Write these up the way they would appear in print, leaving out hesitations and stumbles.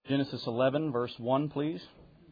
Genesis 11, verse 1, please.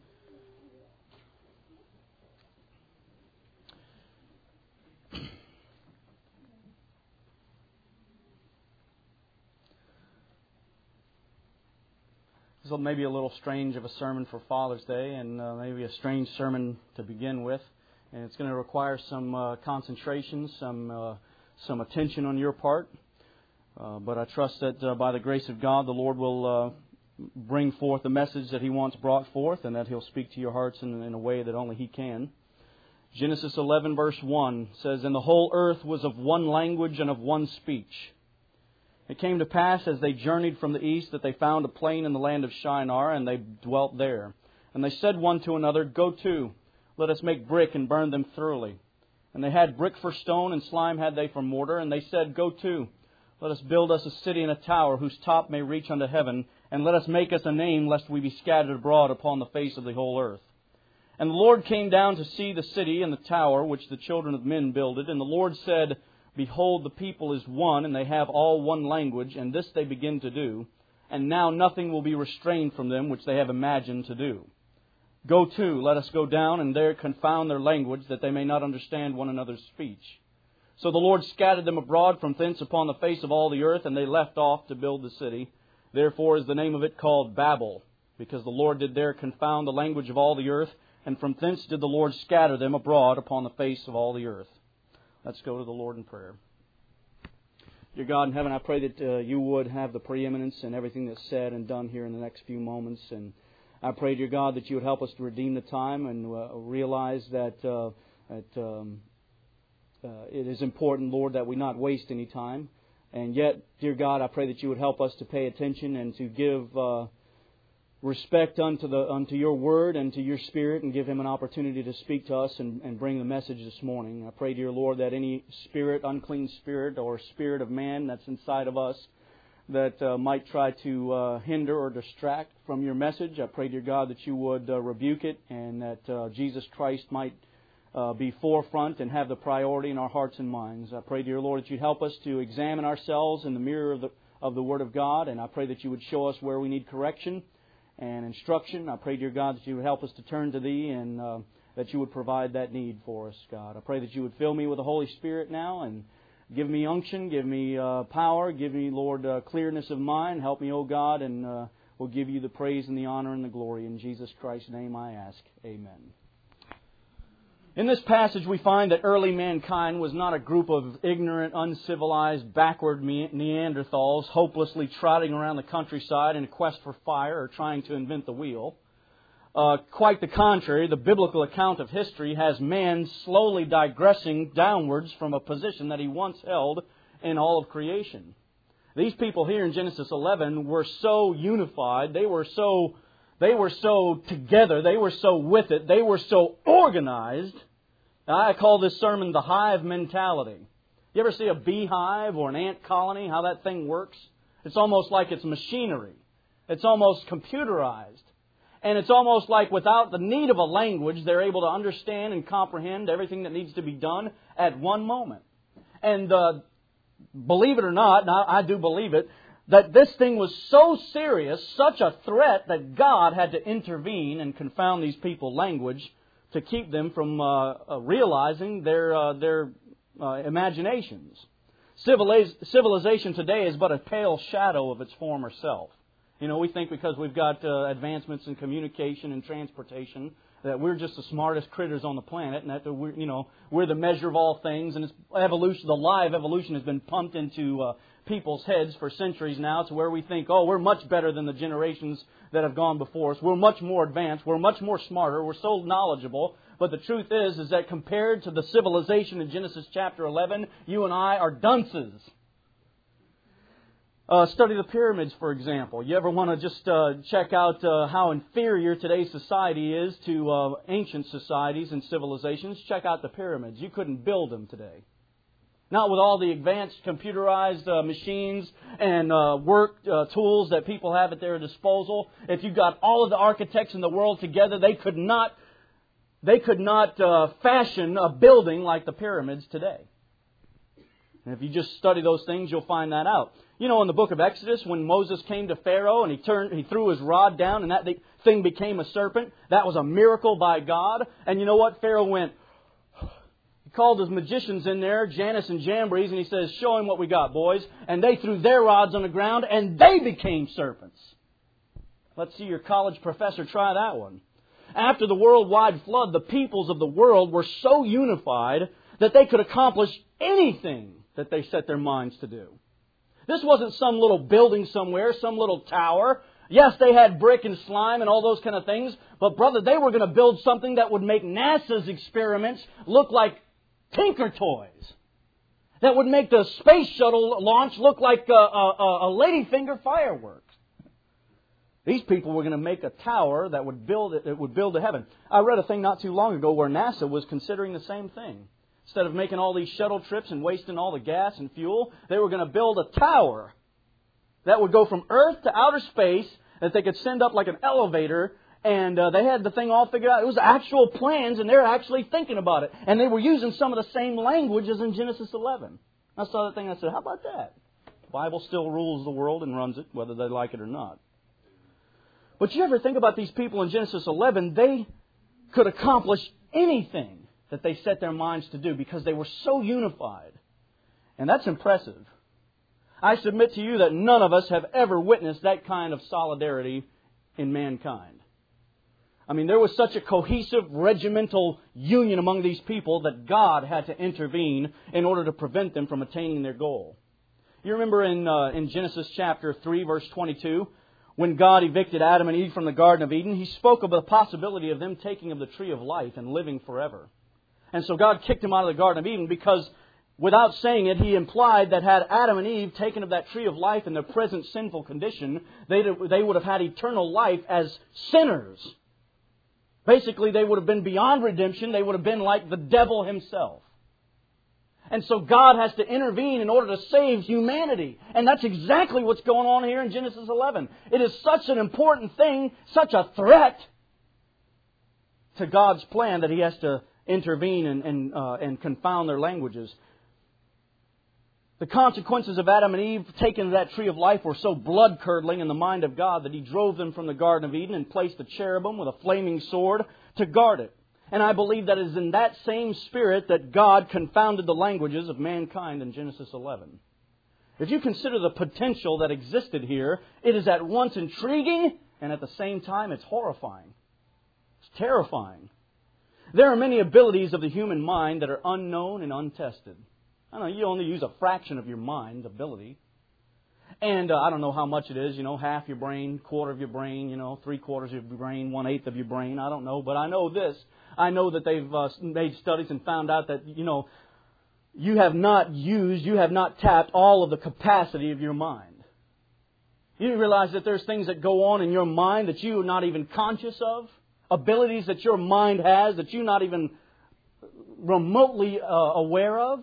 This is maybe a little strange of a sermon for Father's Day, and maybe a strange sermon to begin with. And it's going to require some concentration, some attention on your part. But I trust that by the grace of God, the Lord will bring forth the message that He wants brought forth, and that He'll speak to your hearts in a way that only He can. Genesis 11, verse 1 says, "And the whole earth was of one language and of one speech. It came to pass as they journeyed from the east that they found a plain in the land of Shinar, and they dwelt there. And they said one to another, Go to, let us make brick and burn them thoroughly. And they had brick for stone, and slime had they for mortar. And they said, Go to, let us build us a city and a tower, whose top may reach unto heaven, and let us make us a name, lest we be scattered abroad upon the face of the whole earth. And the Lord came down to see the city and the tower, which the children of men builded. And the Lord said, Behold, the people is one, and they have all one language, and this they begin to do. And now nothing will be restrained from them which they have imagined to do. Go to, let us go down, and there confound their language, that they may not understand one another's speech. So the Lord scattered them abroad from thence upon the face of all the earth, and they left off to build the city. Therefore is the name of it called Babel, because the Lord did there confound the language of all the earth, and from thence did the Lord scatter them abroad upon the face of all the earth." Let's go to the Lord in prayer. Dear God in heaven, I pray that you would have the preeminence in everything that's said and done here in the next few moments. And I pray, dear God, that you would help us to redeem the time and realize that it is important, Lord, that we not waste any time. And yet, dear God, I pray that you would help us to pay attention and to give respect unto your Word and to your Spirit, and give Him an opportunity to speak to us and bring the message this morning. I pray, dear Lord, that any spirit, unclean spirit, or spirit of man that's inside of us that might try to hinder or distract from your message, I pray, dear God, that you would rebuke it, and that Jesus Christ might be forefront and have the priority in our hearts and minds. I pray, dear Lord, that you'd help us to examine ourselves in the mirror of the Word of God, and I pray that you would show us where we need correction and instruction. I pray, dear God, that you would help us to turn to Thee, and that you would provide that need for us, God. I pray that you would fill me with the Holy Spirit now, and give me unction, give me power, give me, Lord, clearness of mind. Help me, O God, and we'll give you the praise and the honor and the glory. In Jesus Christ's name I ask. Amen. In this passage, we find that early mankind was not a group of ignorant, uncivilized, backward Neanderthals hopelessly trotting around the countryside in a quest for fire or trying to invent the wheel. Quite the contrary, the biblical account of history has man slowly digressing downwards from a position that he once held in all of creation. These people here in Genesis 11 were so unified, they were so together, they were so with it, they were so organized. I call this sermon the hive mentality. You ever see a beehive or an ant colony, how that thing works? It's almost like it's machinery. It's almost computerized. And it's almost like without the need of a language, they're able to understand and comprehend everything that needs to be done at one moment. And believe it or not, and I do believe it, that this thing was so serious, such a threat, that God had to intervene and confound these people's language to keep them from realizing their imaginations. Civilization today is but a pale shadow of its former self. You know, we think because we've got advancements in communication and transportation that we're just the smartest critters on the planet, and that we're the measure of all things. And it's evolution, the lie of evolution, has been pumped into people's heads for centuries now, to where we think, we're much better than the generations that have gone before us. We're much more advanced. We're much more smarter. We're so knowledgeable. But the truth is that compared to the civilization in Genesis chapter 11, you and I are dunces. Study the pyramids, for example. You ever want to just check out how inferior today's society is to ancient societies and civilizations? Check out the pyramids. You couldn't build them today. Not with all the advanced computerized machines and work tools that people have at their disposal. If you got all of the architects in the world together, they could not fashion a building like the pyramids today. And if you just study those things, you'll find that out. You know, in the book of Exodus, when Moses came to Pharaoh and he threw his rod down and that thing became a serpent, that was a miracle by God. And you know what? Pharaoh went, he called his magicians in there, Janus and Jambres, and he says, show him what we got, boys. And they threw their rods on the ground and they became serpents. Let's see your college professor try that one. After the worldwide flood, the peoples of the world were so unified that they could accomplish anything that they set their minds to do. This wasn't some little building somewhere, some little tower. Yes, they had brick and slime and all those kind of things. But brother, they were going to build something that would make NASA's experiments look like Tinker Toys. That would make the space shuttle launch look like a ladyfinger fireworks. These people were going to make a tower that would build to heaven. I read a thing not too long ago where NASA was considering the same thing. Instead of making all these shuttle trips and wasting all the gas and fuel, they were going to build a tower that would go from Earth to outer space that they could send up like an elevator. And they had the thing all figured out. It was actual plans, and they're actually thinking about it. And they were using some of the same language as in Genesis 11. I saw that thing and I said, how about that? The Bible still rules the world and runs it, whether they like it or not. But you ever think about these people in Genesis 11? They could accomplish anything that they set their minds to do because they were so unified. And that's impressive. I submit to you that none of us have ever witnessed that kind of solidarity in mankind. I mean, there was such a cohesive, regimental union among these people that God had to intervene in order to prevent them from attaining their goal. You remember in Genesis chapter 3, verse 22, when God evicted Adam and Eve from the Garden of Eden, He spoke of the possibility of them taking of the tree of life and living forever. And so God kicked them out of the Garden of Eden because, without saying it, He implied that had Adam and Eve taken of that tree of life in their present sinful condition, they would have had eternal life as sinners. Basically, they would have been beyond redemption. They would have been like the devil himself. And so God has to intervene in order to save humanity. And that's exactly what's going on here in Genesis 11. It is such an important thing, such a threat to God's plan that He has to intervene and confound their languages. The consequences of Adam and Eve taking that tree of life were so blood-curdling in the mind of God that He drove them from the Garden of Eden and placed a cherubim with a flaming sword to guard it. And I believe that it is in that same spirit that God confounded the languages of mankind in Genesis 11. If you consider the potential that existed here, it is at once intriguing and at the same time it's horrifying. It's terrifying. There are many abilities of the human mind that are unknown and untested. I know you only use a fraction of your mind's ability. And I don't know how much it is, half your brain, quarter of your brain, 3/4 of your brain, 1/8 of your brain. I don't know. But I know this. I know that they've made studies and found out that, you have not tapped all of the capacity of your mind. You realize that there's things that go on in your mind that you're not even conscious of? Abilities that your mind has that you're not even remotely aware of?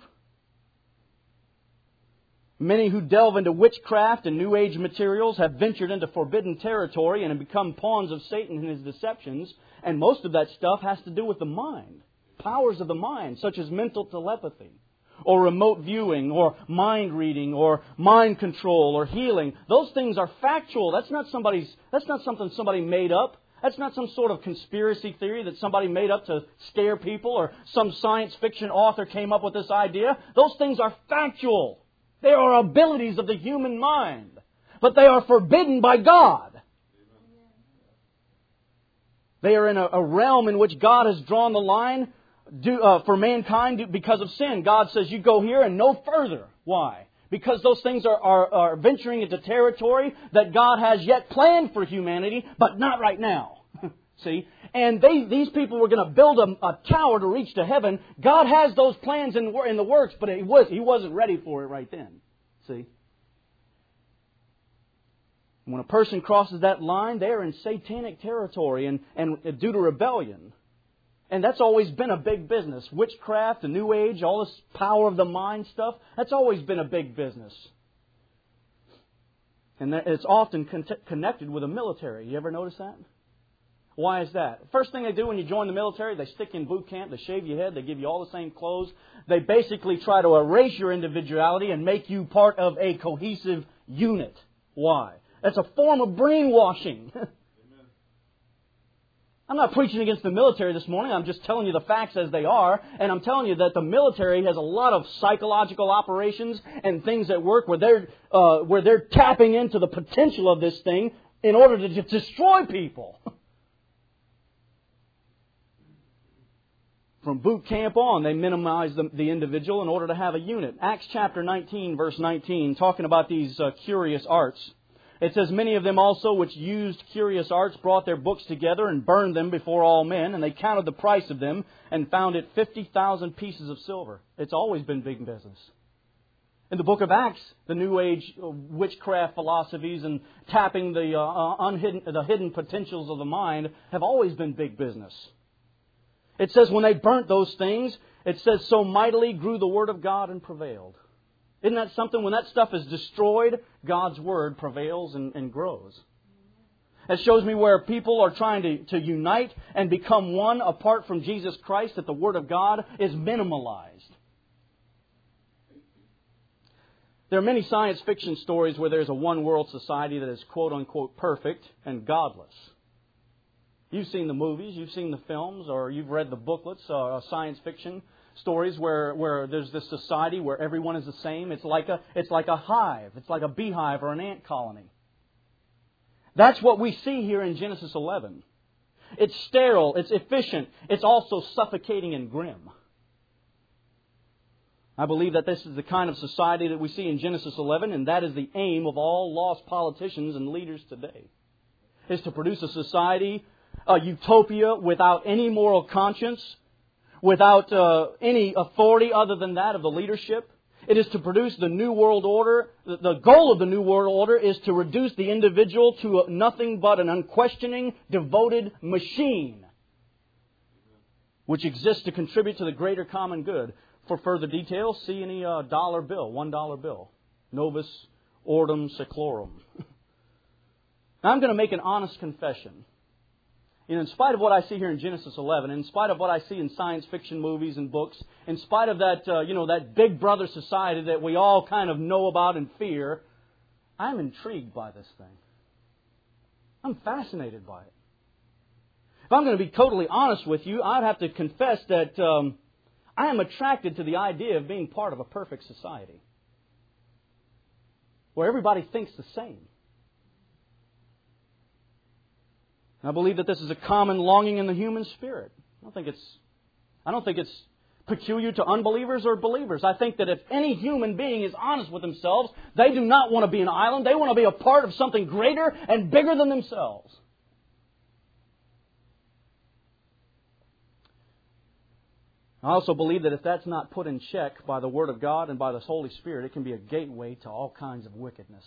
Many who delve into witchcraft and New Age materials have ventured into forbidden territory and have become pawns of Satan and his deceptions. And most of that stuff has to do with the mind. Powers of the mind, such as mental telepathy, or remote viewing, or mind reading, or mind control, or healing. Those things are factual. That's not something somebody made up. That's not some sort of conspiracy theory that somebody made up to scare people, or some science fiction author came up with this idea. Those things are factual. They are abilities of the human mind. But they are forbidden by God. They are in a realm in which God has drawn the line for mankind because of sin. God says, you go here and no further. Why? Because those things are venturing into territory that God has yet planned for humanity, but not right now. See? And these people were going to build a tower to reach to heaven. God has those plans in the works, but He wasn't ready for it right then. See? When a person crosses that line, they're in satanic territory and due to rebellion. And that's always been a big business. Witchcraft, the New Age, all this power of the mind stuff, that's always been a big business. And it's often connected with the military. You ever notice that? Why is that? First thing they do when you join the military, they stick you in boot camp, they shave your head, they give you all the same clothes. They basically try to erase your individuality and make you part of a cohesive unit. Why? That's a form of brainwashing. I'm not preaching against the military this morning. I'm just telling you the facts as they are. And I'm telling you that the military has a lot of psychological operations and things at work where they're tapping into the potential of this thing in order to destroy people. From boot camp on, they minimize the individual in order to have a unit. Acts chapter 19, verse 19, talking about these curious arts. It says, many of them also which used curious arts brought their books together and burned them before all men, and they counted the price of them and found it 50,000 pieces of silver. It's always been big business. In the book of Acts, the New Age witchcraft philosophies and tapping the hidden potentials of the mind have always been big business. It says when they burnt those things, it says, so mightily grew the Word of God and prevailed. Isn't that something? When that stuff is destroyed, God's Word prevails and grows. It shows me where people are trying to unite and become one apart from Jesus Christ, that the Word of God is minimalized. There are many science fiction stories where there's a one-world society that is quote-unquote perfect and godless. You've seen the movies, you've seen the films, or you've read the booklets, science fiction stories where there's this society where everyone is the same. It's like a hive. It's like a beehive or an ant colony. That's what we see here in Genesis 11. It's sterile. It's efficient. It's also suffocating and grim. I believe that this is the kind of society that we see in Genesis 11, and that is the aim of all lost politicians and leaders today, is to produce a society, a utopia without any moral conscience, without any authority other than that of the leadership. It is to produce the New World Order. The goal of the New World Order is to reduce the individual to nothing but an unquestioning, devoted machine, which exists to contribute to the greater common good. For further details, see any dollar bill, $1 bill. Novus Ordo Seclorum. Now I'm going to make an honest confession. In spite of what I see here in Genesis 11, in spite of what I see in science fiction movies and books, in spite of that, that big brother society that we all kind of know about and fear, I'm intrigued by this thing. I'm fascinated by it. If I'm going to be totally honest with you, I'd have to confess that I am attracted to the idea of being part of a perfect society where everybody thinks the same. I believe that this is a common longing in the human spirit. I don't think it's peculiar to unbelievers or believers. I think that if any human being is honest with themselves, they do not want to be an island. They want to be a part of something greater and bigger than themselves. I also believe that if that's not put in check by the Word of God and by the Holy Spirit, it can be a gateway to all kinds of wickedness.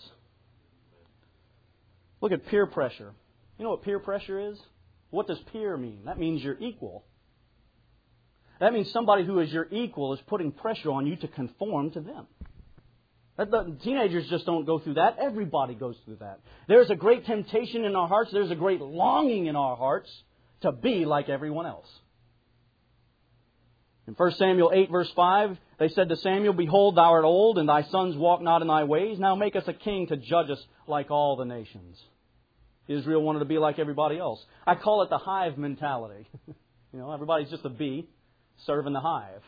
Look at peer pressure. You know what peer pressure is? What does peer mean? That means you're equal. That means somebody who is your equal is putting pressure on you to conform to them. Teenagers just don't go through that. Everybody goes through that. There's a great temptation in our hearts. There's a great longing in our hearts to be like everyone else. In 1 Samuel 8, verse 5, they said to Samuel, behold, thou art old, and thy sons walk not in thy ways. Now make us a king to judge us like all the nations. Israel wanted to be like everybody else. I call it the hive mentality. Everybody's just a bee serving the hive.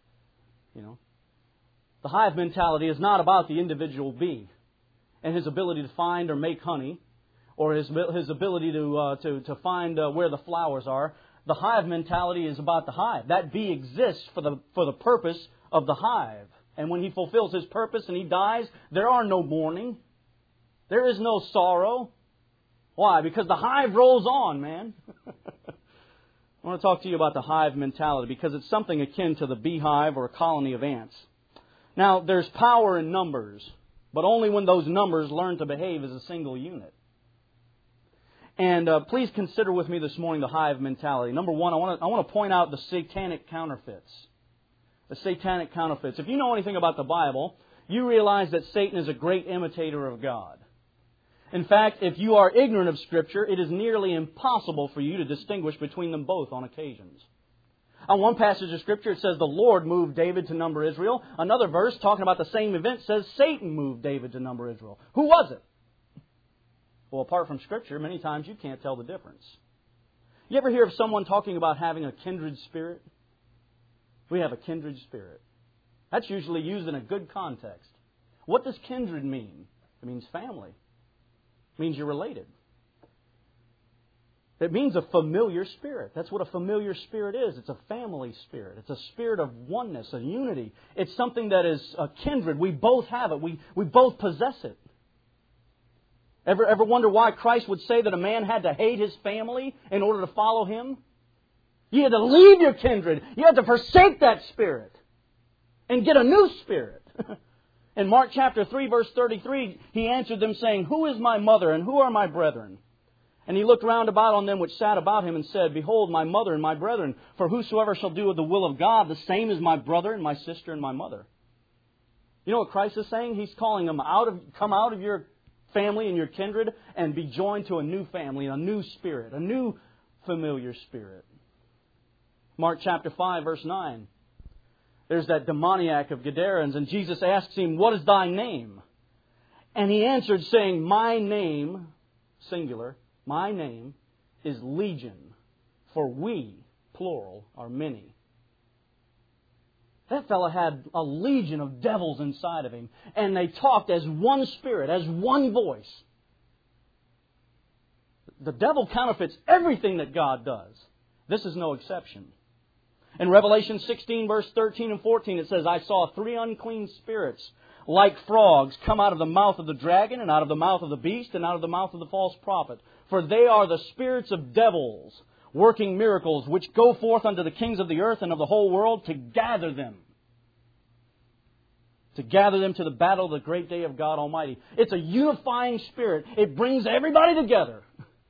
The hive mentality is not about the individual bee and his ability to find or make honey, or his ability to find where the flowers are. The hive mentality is about the hive. That bee exists for the purpose of the hive. And when he fulfills his purpose and he dies, there are no mourning. There is no sorrow. Why? Because the hive rolls on, man. I want to talk to you about the hive mentality because it's something akin to the beehive or a colony of ants. Now, there's power in numbers, but only when those numbers learn to behave as a single unit. And please consider with me this morning the hive mentality. Number one, I want to point out the satanic counterfeits. The satanic counterfeits. If you know anything about the Bible, you realize that Satan is a great imitator of God. In fact, if you are ignorant of Scripture, it is nearly impossible for you to distinguish between them both on occasions. On one passage of Scripture, it says the Lord moved David to number Israel. Another verse, talking about the same event, says Satan moved David to number Israel. Who was it? Well, apart from Scripture, many times you can't tell the difference. You ever hear of someone talking about having a kindred spirit? We have a kindred spirit. That's usually used in a good context. What does kindred mean? It means family. It means you're related. It means a familiar spirit. That's what a familiar spirit is. It's a family spirit. It's a spirit of oneness, a unity. It's something that is a kindred. We both have it. We both possess it. Ever wonder why Christ would say that a man had to hate his family in order to follow Him? You had to leave your kindred. You had to forsake that spirit and get a new spirit. In Mark chapter 3, verse 33, He answered them saying, "Who is my mother and who are my brethren?" And He looked round about on them which sat about Him and said, "Behold, my mother and my brethren, for whosoever shall do the will of God, the same is my brother and my sister and my mother." You know what Christ is saying? He's calling them come out of your family and your kindred and be joined to a new family, a new spirit, a new familiar spirit. Mark chapter 5, verse 9. There's that demoniac of Gadarenes, and Jesus asks him, "What is thy name?" And he answered, saying, "My name," singular, "my name is Legion, for we," plural, "are many." That fellow had a legion of devils inside of him, and they talked as one spirit, as one voice. The devil counterfeits everything that God does. This is no exception. In Revelation 16, verse 13 and 14, it says, "I saw 3 unclean spirits, like frogs, come out of the mouth of the dragon, and out of the mouth of the beast, and out of the mouth of the false prophet. For they are the spirits of devils, working miracles, which go forth unto the kings of the earth and of the whole world to gather them." To gather them to the battle of the great day of God Almighty. It's a unifying spirit. It brings everybody together.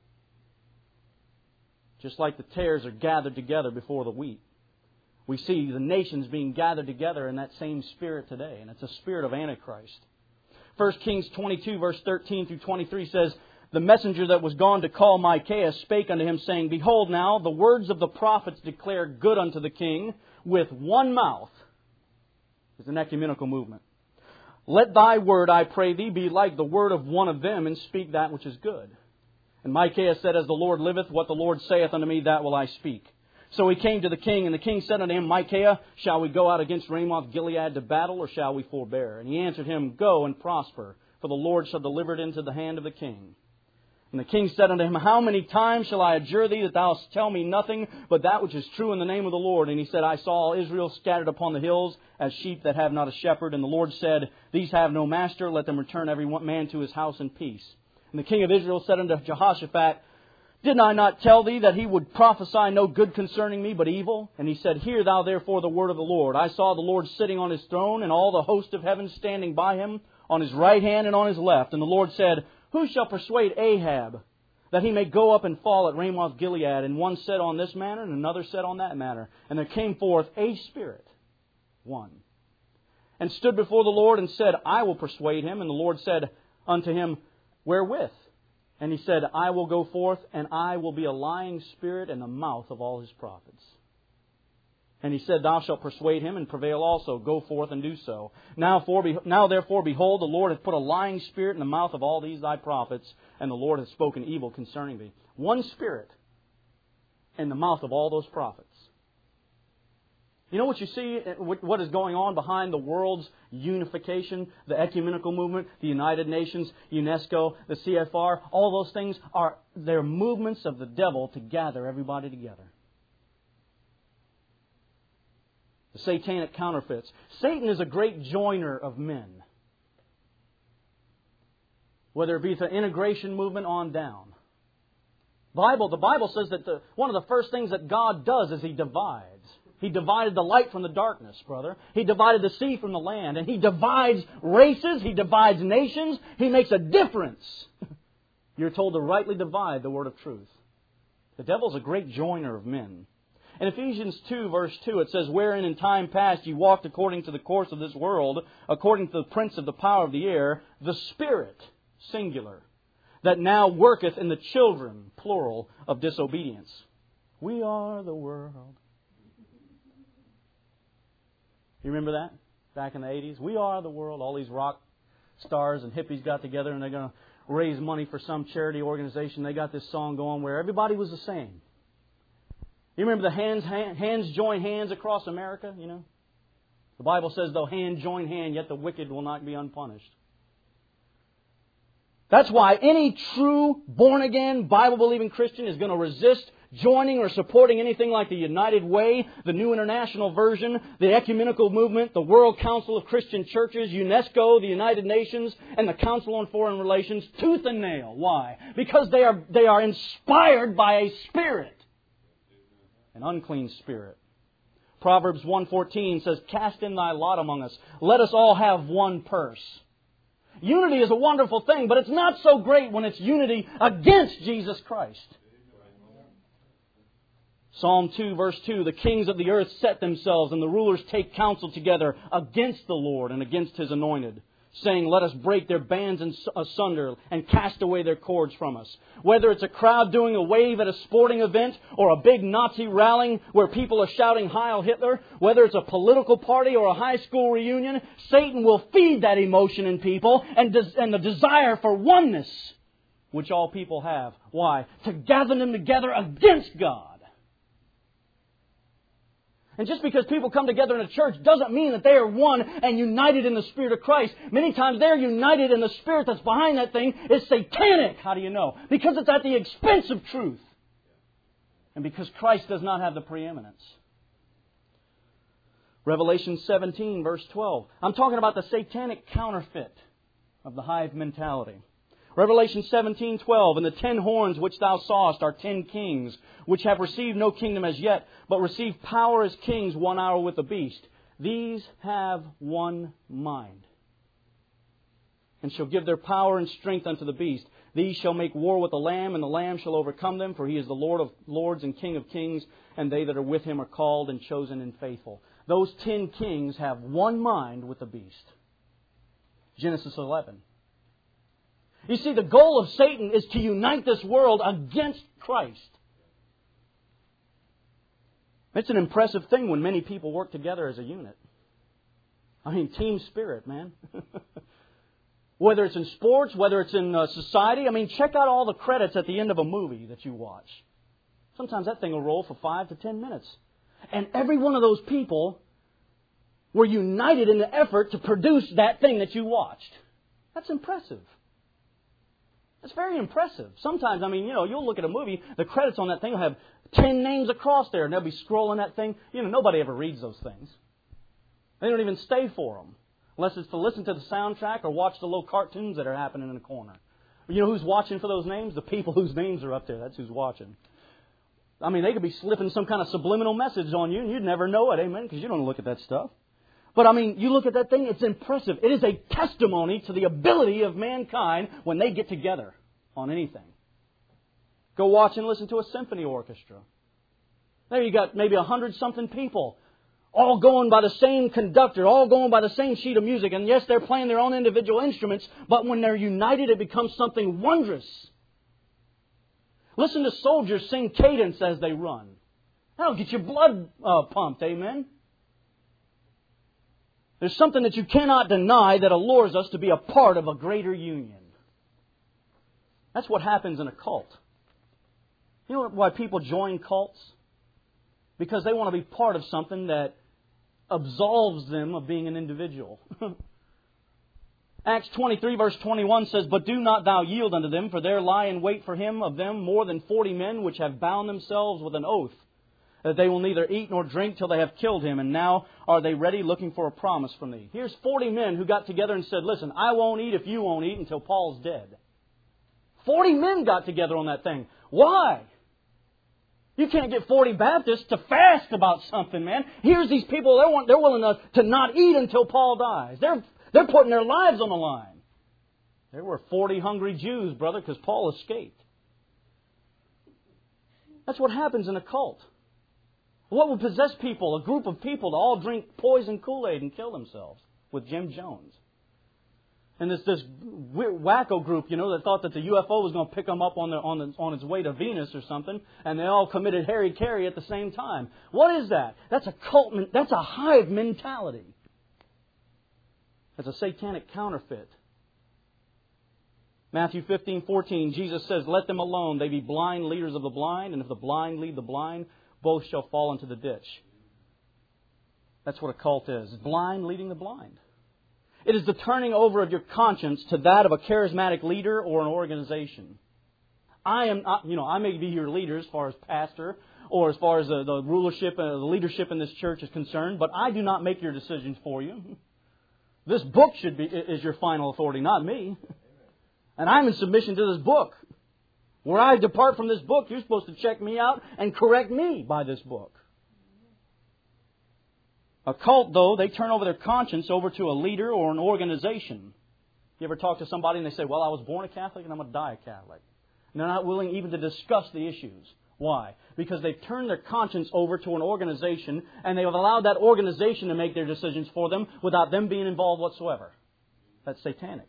Just like the tares are gathered together before the wheat. We see the nations being gathered together in that same spirit today. And it's a spirit of Antichrist. 1 Kings 22, verse 13 through 23 says, "The messenger that was gone to call Micaiah spake unto him, saying, Behold now, the words of the prophets declare good unto the king with one mouth." It's an ecumenical movement. "Let thy word, I pray thee, be like the word of one of them, and speak that which is good. And Micaiah said, As the Lord liveth, what the Lord saith unto me, that will I speak. So he came to the king, and the king said unto him, Micaiah, shall we go out against Ramoth Gilead to battle, or shall we forbear? And he answered him, Go and prosper, for the Lord shall deliver it into the hand of the king. And the king said unto him, How many times shall I adjure thee that thou tell me nothing but that which is true in the name of the Lord? And he said, I saw all Israel scattered upon the hills as sheep that have not a shepherd. And the Lord said, These have no master, let them return every man to his house in peace. And the king of Israel said unto Jehoshaphat, Did I not tell thee that he would prophesy no good concerning me, but evil? And he said, Hear thou therefore the word of the Lord. I saw the Lord sitting on his throne, and all the host of heaven standing by him, on his right hand and on his left. And the Lord said, Who shall persuade Ahab that he may go up and fall at Ramoth Gilead? And one said on this manner, and another said on that manner. And there came forth a spirit, one, and stood before the Lord and said, I will persuade him. And the Lord said unto him, Wherewith? And he said, I will go forth, and I will be a lying spirit in the mouth of all his prophets. And he said, Thou shalt persuade him, and prevail also. Go forth and do so. Now therefore, behold, the Lord hath put a lying spirit in the mouth of all these thy prophets, and the Lord hath spoken evil concerning thee. One spirit in the mouth of all those prophets. You know what you see, what is going on behind the world's unification, the ecumenical movement, the United Nations, UNESCO, the CFR, all those things they're movements of the devil to gather everybody together. The satanic counterfeits. Satan is a great joiner of men. Whether it be the integration movement on down. The Bible says that one of the first things that God does is He divides. He divided the light from the darkness, brother. He divided the sea from the land. And He divides races. He divides nations. He makes a difference. You're told to rightly divide the word of truth. The devil's a great joiner of men. In Ephesians 2, verse 2, it says, Wherein in time past ye walked according to the course of this world, according to the prince of the power of the air, the Spirit, singular, that now worketh in the children, plural, of disobedience. We are the world. You remember that? Back in the 80s? We are the world. All these rock stars and hippies got together and they're going to raise money for some charity organization. They got this song going where everybody was the same. You remember the hands join hands across America? You know, the Bible says, though hand join hand, yet the wicked will not be unpunished. That's why any true, born-again, Bible-believing Christian is going to resist joining or supporting anything like the United Way, the New International Version, the Ecumenical Movement, the World Council of Christian Churches, UNESCO, the United Nations, and the Council on Foreign Relations, tooth and nail. Why? Because they are inspired by a spirit, an unclean spirit. Proverbs 1:14 says, "Cast in thy lot among us. Let us all have one purse." Unity is a wonderful thing, but it's not so great when it's unity against Jesus Christ. Psalm 2, verse 2, "The kings of the earth set themselves, and the rulers take counsel together against the Lord and against His anointed, saying, let us break their bands asunder and cast away their cords from us." Whether it's a crowd doing a wave at a sporting event or a big Nazi rallying where people are shouting Heil Hitler, whether it's a political party or a high school reunion, Satan will feed that emotion in people and the desire for oneness, which all people have. Why? To gather them together against God. And just because people come together in a church doesn't mean that they are one and united in the Spirit of Christ. Many times they're united in the spirit that's behind that thing is satanic. How do you know? Because it's at the expense of truth. And because Christ does not have the preeminence. Revelation 17, verse 12. I'm talking about the satanic counterfeit of the hive mentality. Revelation 17:12, "And the 10 horns which thou sawest are 10 kings, which have received no kingdom as yet, but receive power as kings 1 hour with the beast. These have one mind, and shall give their power and strength unto the beast. These shall make war with the Lamb, and the Lamb shall overcome them, for He is the Lord of lords and King of kings, and they that are with Him are called and chosen and faithful." Those 10 kings have one mind with the beast. Genesis 11. You see, the goal of Satan is to unite this world against Christ. It's an impressive thing when many people work together as a unit. I mean, team spirit, man. Whether it's in sports, whether it's in society. I mean, check out all the credits at the end of a movie that you watch. Sometimes that thing will roll for 5 to 10 minutes. And every one of those people were united in the effort to produce that thing that you watched. That's impressive. That's very impressive. Sometimes, I mean, you'll look at a movie, the credits on that thing will have 10 names across there, and they'll be scrolling that thing. Nobody ever reads those things. They don't even stay for them, unless it's to listen to the soundtrack or watch the little cartoons that are happening in the corner. You know who's watching for those names? The people whose names are up there. That's who's watching. I mean, they could be slipping some kind of subliminal message on you, and you'd never know it, amen, because you don't look at that stuff. But I mean, you look at that thing, it's impressive. It is a testimony to the ability of mankind when they get together on anything. Go watch and listen to a symphony orchestra. There you got maybe 100-something people, all going by the same conductor, all going by the same sheet of music. And yes, they're playing their own individual instruments, but when they're united, it becomes something wondrous. Listen to soldiers sing cadence as they run. That'll get your blood pumped, amen? There's something that you cannot deny that allures us to be a part of a greater union. That's what happens in a cult. You know why people join cults? Because they want to be part of something that absolves them of being an individual. Acts 23 verse 21 says, "But do not thou yield unto them, for there lie in wait for him of them more than 40 men, which have bound themselves with an oath, that they will neither eat nor drink till they have killed him. And now are they ready, looking for a promise from thee." Here's 40 men who got together and said, "Listen, I won't eat if you won't eat until Paul's dead." 40 men got together on that thing. Why? You can't get 40 Baptists to fast about something, man. Here's these people, they're willing to not eat until Paul dies. They're putting their lives on the line. There were 40 hungry Jews, brother, because Paul escaped. That's what happens in a cult. What would possess people, a group of people, to all drink poison Kool-Aid and kill themselves with Jim Jones? And this wacko group, that thought that the UFO was going to pick them up on its way to Venus or something, and they all committed Harry-Carry at the same time. What is that? That's a cult. That's a hive mentality. That's a satanic counterfeit. Matthew 15:14, Jesus says, "Let them alone. They be blind leaders of the blind, and if the blind lead the blind, both shall fall into the ditch." That's what a cult is. Blind leading the blind. It is the turning over of your conscience to that of a charismatic leader or an organization. I may be your leader as far as pastor or as far as the rulership and the leadership in this church is concerned, but I do not make your decisions for you. This book is your final authority, not me. And I'm in submission to this book. Where I depart from this book, you're supposed to check me out and correct me by this book. A cult, though, they turn over their conscience over to a leader or an organization. You ever talk to somebody and they say, "Well, I was born a Catholic and I'm going to die a Catholic." And they're not willing even to discuss the issues. Why? Because they've turned their conscience over to an organization and they have allowed that organization to make their decisions for them without them being involved whatsoever. That's satanic.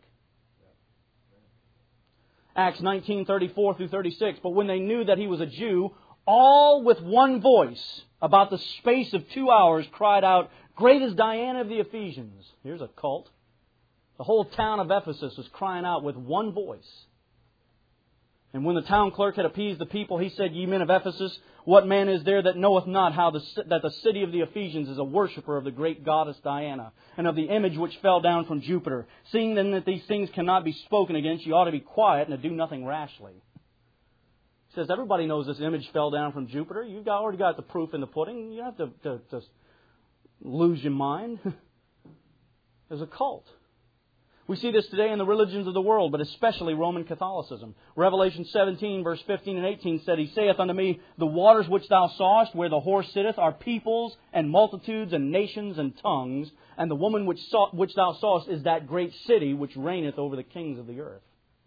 Acts 19:34 through 36. "But when they knew that he was a Jew, all with one voice, about the space of 2 hours, cried out, 'Great is Diana of the Ephesians.'" Here's a cult. The whole town of Ephesus was crying out with one voice. "And when the town clerk had appeased the people, he said, 'Ye men of Ephesus, what man is there that knoweth not that the city of the Ephesians is a worshipper of the great goddess Diana, and of the image which fell down from Jupiter? Seeing then that these things cannot be spoken against, ye ought to be quiet and to do nothing rashly.'" He says, everybody knows this image fell down from Jupiter. You've already got the proof in the pudding. You don't have to lose your mind. There's a cult. We see this today in the religions of the world, but especially Roman Catholicism. Revelation 17, verse 15 and 18 said, "He saith unto me, The waters which thou sawest, where the horse sitteth, are peoples and multitudes and nations and tongues. And the woman which thou sawest is that great city which reigneth over the kings of the earth."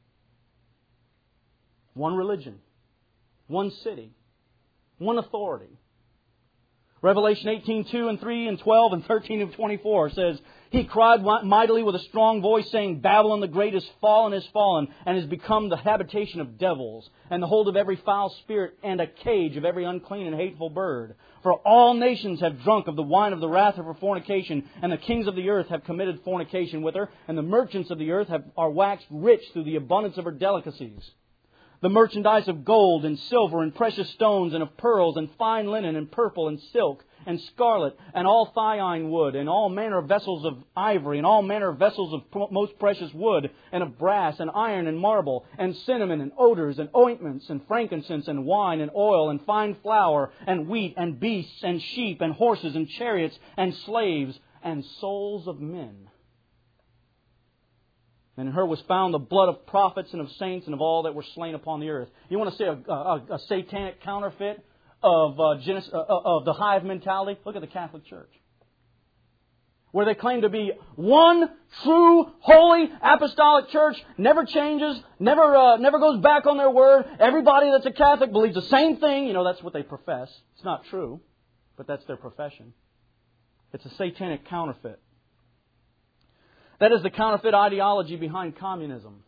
One religion. One city. One authority. Revelation 18:2 and 3 and 12 and 13 and 24 says, "He cried mightily with a strong voice, saying, Babylon the great is fallen, and is become the habitation of devils, and the hold of every foul spirit, and a cage of every unclean and hateful bird. For all nations have drunk of the wine of the wrath of her fornication, and the kings of the earth have committed fornication with her, and the merchants of the earth are waxed rich through the abundance of her delicacies. The merchandise of gold and silver and precious stones and of pearls and fine linen and purple and silk and scarlet and all thine wood and all manner of vessels of ivory and all manner of vessels of most precious wood and of brass and iron and marble and cinnamon and odors and ointments and frankincense and wine and oil and fine flour and wheat and beasts and sheep and horses and chariots and slaves and souls of men. And in her was found the blood of prophets and of saints and of all that were slain upon the earth." You want to see a satanic counterfeit of the hive mentality? Look at the Catholic Church, where they claim to be one true, holy, apostolic church, never changes, never goes back on their word. Everybody that's a Catholic believes the same thing. That's what they profess. It's not true, but that's their profession. It's a satanic counterfeit. That is the counterfeit ideology behind communism.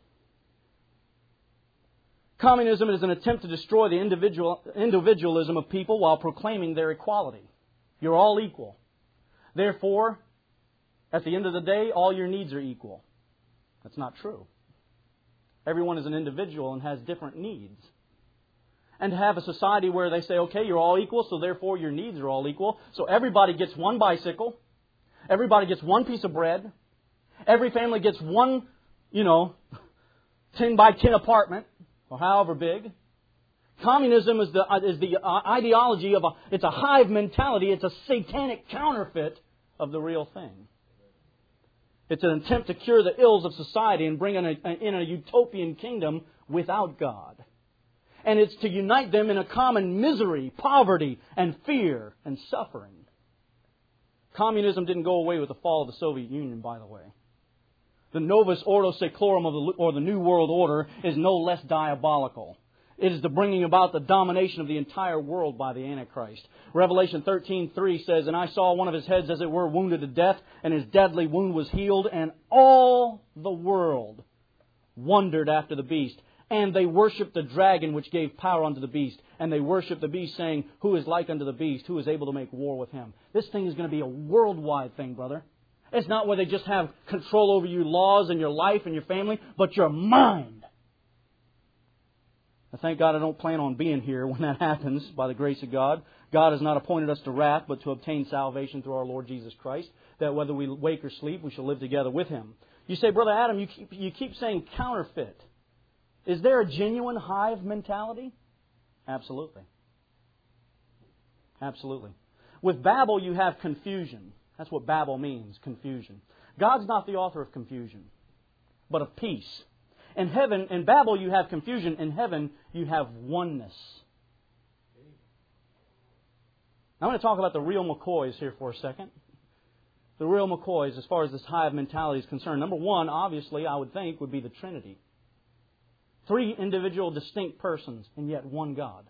Communism is an attempt to destroy the individualism of people while proclaiming their equality. You're all equal. Therefore, at the end of the day, all your needs are equal. That's not true. Everyone is an individual and has different needs. And to have a society where they say, okay, you're all equal, so therefore your needs are all equal. So everybody gets one bicycle. Everybody gets one piece of bread. Every family gets one, 10 by 10 apartment, or however big. Communism is the ideology of it's a hive mentality. It's a satanic counterfeit of the real thing. It's an attempt to cure the ills of society and bring in a utopian kingdom without God. And it's to unite them in a common misery, poverty, and fear and suffering. Communism didn't go away with the fall of the Soviet Union, by the way. The Novus Ordo Seclorum or the New World Order is no less diabolical. It is the bringing about the domination of the entire world by the Antichrist. Revelation 13:3 says, "And I saw one of his heads as it were wounded to death, and his deadly wound was healed, and all the world wondered after the beast. And they worshipped the dragon which gave power unto the beast. And they worshipped the beast, saying, Who is like unto the beast? Who is able to make war with him?" This thing is going to be a worldwide thing, brother. It's not where they just have control over your laws and your life and your family, but your mind. I thank God I don't plan on being here when that happens, by the grace of God. God has not appointed us to wrath, but to obtain salvation through our Lord Jesus Christ, that whether we wake or sleep, we shall live together with Him. You say, Brother Adam, you keep saying counterfeit. Is there a genuine hive mentality? Absolutely. Absolutely. With Babel, you have confusion. That's what Babel means, confusion. God's not the author of confusion, but of peace. In heaven, in Babel, you have confusion. In heaven, you have oneness. I want to talk about the real McCoys here for a second. The real McCoys, as far as this hive mentality is concerned. Number one, obviously, I would think, would be the Trinity. 3 individual distinct persons, and yet one God.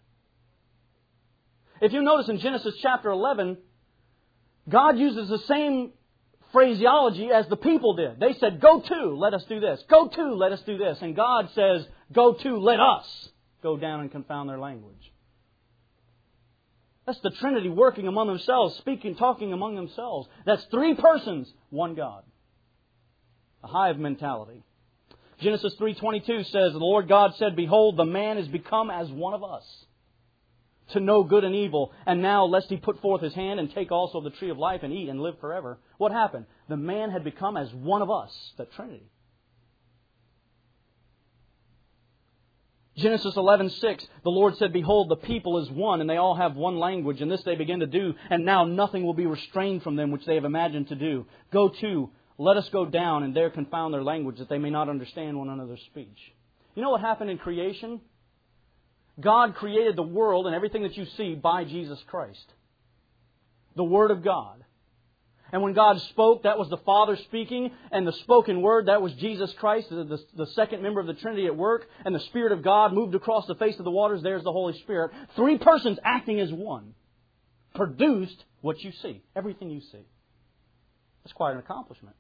If you notice in Genesis chapter 11, God uses the same phraseology as the people did. They said, "Go to, let us do this. Go to, let us do this." And God says, "Go to, let us go down and confound their language." That's the Trinity working among themselves, speaking, talking among themselves. That's 3 persons, one God. A hive mentality. Genesis 3:22 says, "The Lord God said, Behold, the man is become as one of us, to know good and evil. And now, lest he put forth his hand and take also of the tree of life and eat and live forever." What happened? The man had become as one of us, the Trinity. Genesis 11:6, "The Lord said, Behold, the people is one, and they all have one language, and this they begin to do, and now nothing will be restrained from them which they have imagined to do. Go to, let us go down, and there confound their language, that they may not understand one another's speech." You know what happened in creation? God created the world and everything that you see by Jesus Christ. The Word of God. And when God spoke, that was the Father speaking, and the spoken Word, that was Jesus Christ, the second member of the Trinity at work, and the Spirit of God moved across the face of the waters. There's the Holy Spirit. 3 persons acting as one produced what you see, everything you see. That's quite an accomplishment.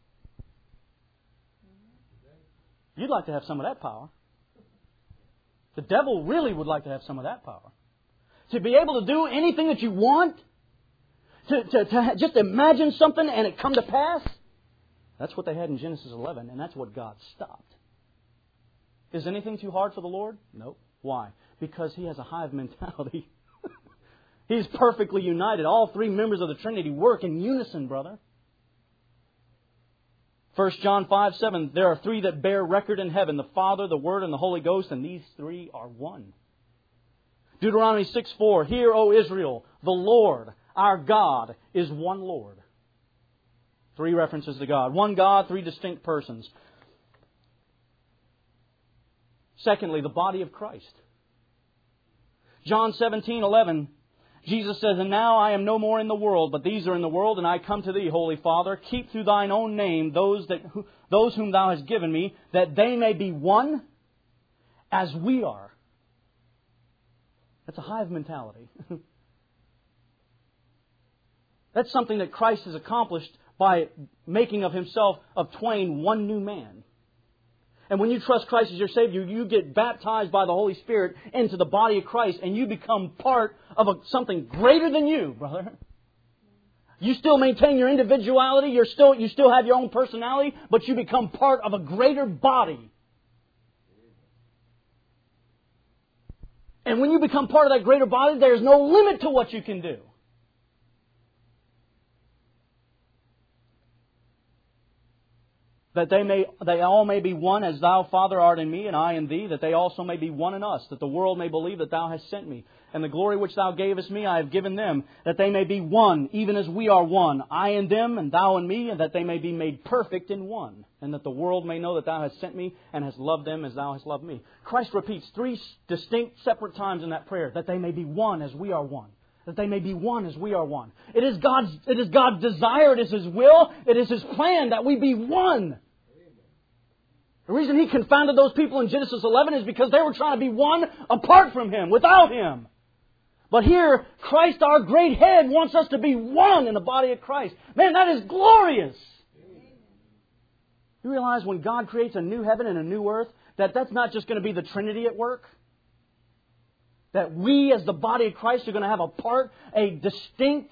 You'd like to have some of that power. The devil really would like to have some of that power. To be able to do anything that you want, to just imagine something and it come to pass. That's what they had in Genesis 11, and that's what God stopped. Is anything too hard for the Lord? No. Why? Because He has a hive mentality. He's perfectly united. All 3 members of the Trinity work in unison, brother. 1 John 5:7, "There are 3 that bear record in heaven, the Father, the Word, and the Holy Ghost, and these 3 are one." Deuteronomy 6:4, "Hear, O Israel, the Lord, our God, is one Lord." 3 references to God. One God, 3 distinct persons. Secondly, the body of Christ. John 17:11, Jesus says, "And now I am no more in the world, but these are in the world, and I come to Thee, Holy Father. Keep through Thine own name those whom Thou hast given Me, that they may be one as we are." That's a hive mentality. That's something that Christ has accomplished by making of Himself, of twain, one new man. And when you trust Christ as your Savior, you get baptized by the Holy Spirit into the body of Christ, and you become part of something greater than you, brother. You still maintain your individuality, you still have your own personality, but you become part of a greater body. And when you become part of that greater body, there's no limit to what you can do. That they all may be one, as Thou, Father, art in Me, and I in Thee, that they also may be one in us, that the world may believe that Thou hast sent Me. And the glory which Thou gavest Me I have given them, that they may be one, even as we are one, I in them, and Thou in Me, and that they may be made perfect in one, and that the world may know that Thou hast sent Me, and hast loved them as Thou hast loved Me. Christ repeats 3 distinct, separate times in that prayer, that they may be one as we are one. That they may be one as we are one. It is God's desire, it is His will, it is His plan that we be one. The reason He confounded those people in Genesis 11 is because they were trying to be one apart from Him, without Him. But here, Christ, our great head, wants us to be one in the body of Christ. Man, that is glorious! You realize when God creates a new heaven and a new earth, that's not just going to be the Trinity at work? That we as the body of Christ are going to have a distinct,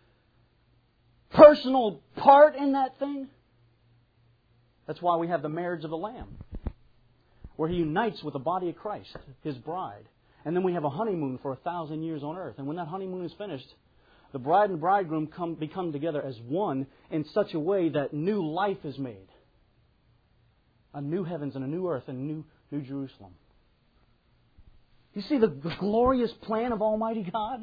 personal part in that thing? That's why we have the marriage of the Lamb, where He unites with the body of Christ, His bride. And then we have a honeymoon for 1,000 years on earth. And when that honeymoon is finished, the bride and bridegroom become together as one in such a way that new life is made. A new heavens and a new earth and a new Jerusalem. You see the glorious plan of Almighty God?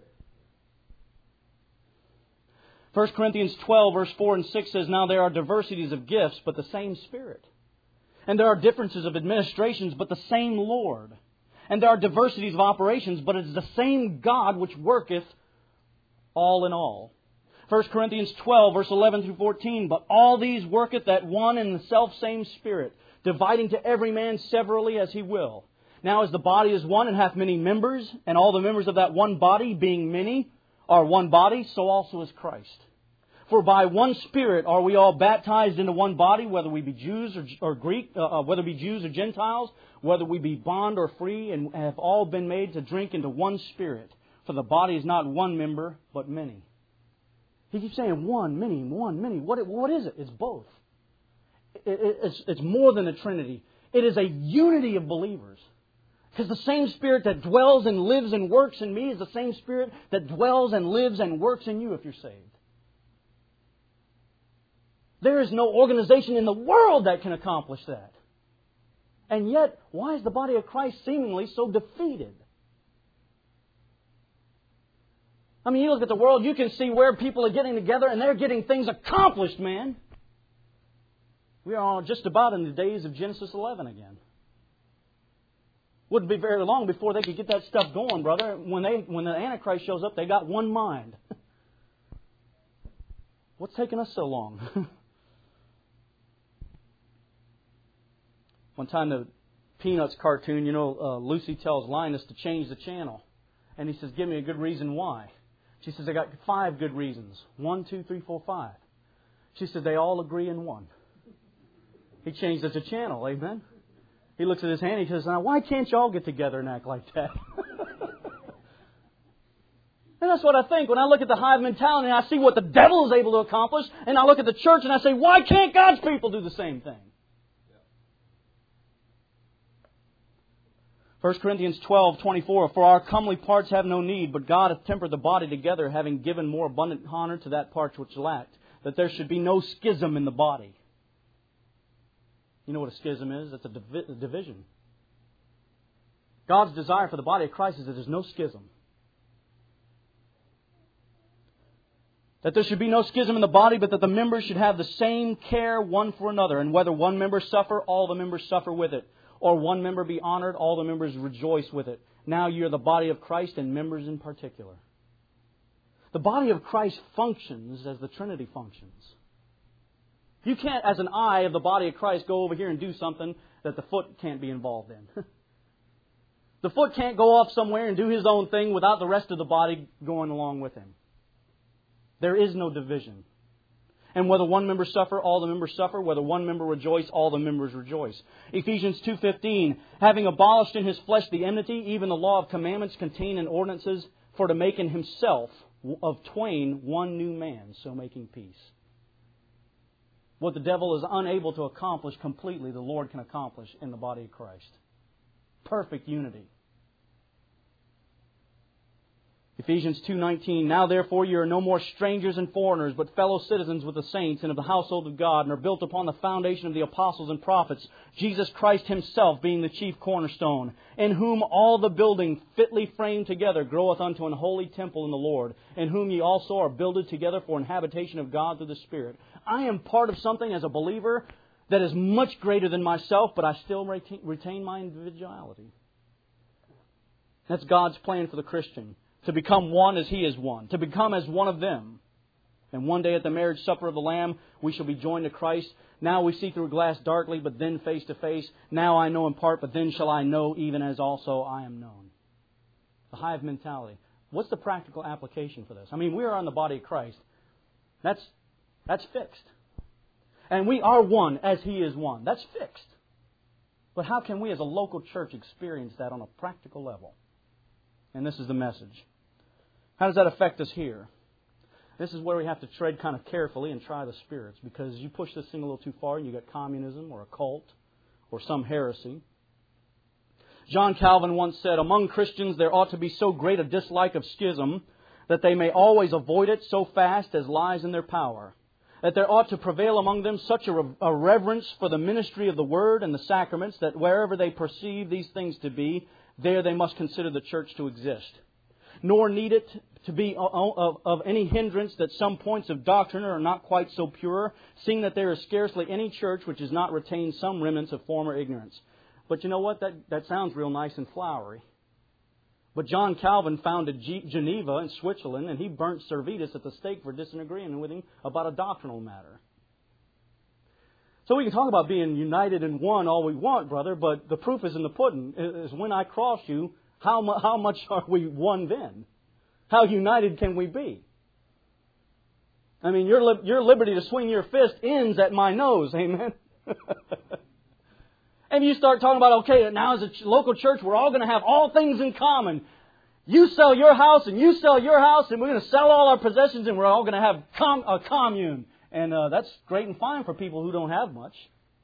1 Corinthians 12, verse 4 and 6 says, Now there are diversities of gifts, but the same Spirit. And there are differences of administrations, but the same Lord. And there are diversities of operations, but it is the same God which worketh all in all. 1 Corinthians 12, verse 11 through 14, But all these worketh that one and the selfsame Spirit, dividing to every man severally as he will. Now as the body is one and hath many members, and all the members of that one body, being many, are one body, so also is Christ. For by one Spirit are we all baptized into one body, whether we be Jews or Greek, whether we be Jews or Gentiles, whether we be bond or free, and have all been made to drink into one Spirit. For the body is not one member, but many. He keeps saying one, many, one, many. What is it? It's both. It's more than a Trinity. It is a unity of believers. Because the same Spirit that dwells and lives and works in me is the same Spirit that dwells and lives and works in you if you're saved. There is no organization in the world that can accomplish that. And yet, why is the body of Christ seemingly so defeated? I mean, you look at the world, you can see where people are getting together and they're getting things accomplished, man. We are just about in the days of Genesis 11 again. Wouldn't be very long before they could get that stuff going, brother. When the Antichrist shows up, they got one mind. What's taking us so long? One time the Peanuts cartoon, Lucy tells Linus to change the channel. And he says, give me a good reason why. She says, I got 5 good reasons. 1, 2, 3, 4, 5. She said, they all agree in one. He changed the channel, amen? He looks at his hand and he says, now why can't you all get together and act like that? And that's what I think when I look at the hive mentality and I see what the devil is able to accomplish, and I look at the church and I say, why can't God's people do the same thing? 1 Corinthians 12:24, For our comely parts have no need, but God hath tempered the body together, having given more abundant honor to that part which lacked, that there should be no schism in the body. You know what a schism is? It's a division. God's desire for the body of Christ is that there's no schism. That there should be no schism in the body, but that the members should have the same care one for another. And whether one member suffer, all the members suffer with it. Or one member be honored, all the members rejoice with it. Now you are the body of Christ and members in particular. The body of Christ functions as the Trinity functions. You can't, as an eye of the body of Christ, go over here and do something that the foot can't be involved in. The foot can't go off somewhere and do his own thing without the rest of the body going along with him. There is no division. And whether one member suffer, all the members suffer. Whether one member rejoice, all the members rejoice. Ephesians 2:15, having abolished in His flesh the enmity, even the law of commandments contained in ordinances, for to make in Himself of twain one new man, so making peace. What the devil is unable to accomplish completely, the Lord can accomplish in the body of Christ. Perfect unity. Ephesians 2:19, Now therefore you are no more strangers and foreigners, but fellow citizens with the saints and of the household of God, and are built upon the foundation of the apostles and prophets, Jesus Christ Himself being the chief cornerstone, in whom all the building fitly framed together groweth unto an holy temple in the Lord, in whom ye also are builded together for an habitation of God through the Spirit. I am part of something as a believer that is much greater than myself, but I still retain my individuality. That's God's plan for the Christian. To become one as He is one. To become as one of them. And one day at the marriage supper of the Lamb, we shall be joined to Christ. Now we see through a glass darkly, but then face to face. Now I know in part, but then shall I know, even as also I am known. The hive mentality. What's the practical application for this? I mean, we are on the body of Christ. That's fixed. And we are one as He is one. That's fixed. But how can we as a local church experience that on a practical level? And this is the message. How does that affect us here? This is where we have to tread kind of carefully and try the spirits, because you push this thing a little too far and you get communism or a cult or some heresy. John Calvin once said, "Among Christians there ought to be so great a dislike of schism that they may always avoid it so fast as lies in their power. That there ought to prevail among them such a reverence for the ministry of the Word and the sacraments that wherever they perceive these things to be, there they must consider the church to exist. Nor need it to be of any hindrance that some points of doctrine are not quite so pure, seeing that there is scarcely any church which has not retained some remnants of former ignorance." But you know what? That sounds real nice and flowery. But John Calvin founded Geneva in Switzerland, and he burnt Servetus at the stake for disagreeing with him about a doctrinal matter. So we can talk about being united in one all we want, brother, but the proof is in the pudding. Is when I cross you, how much are we one then? How united can we be? I mean, your liberty to swing your fist ends at my nose, amen? And you start talking about, okay, now as a local church, we're all going to have all things in common. You sell your house and you sell your house, and we're going to sell all our possessions, and we're all going to have a commune. And that's great and fine for people who don't have much.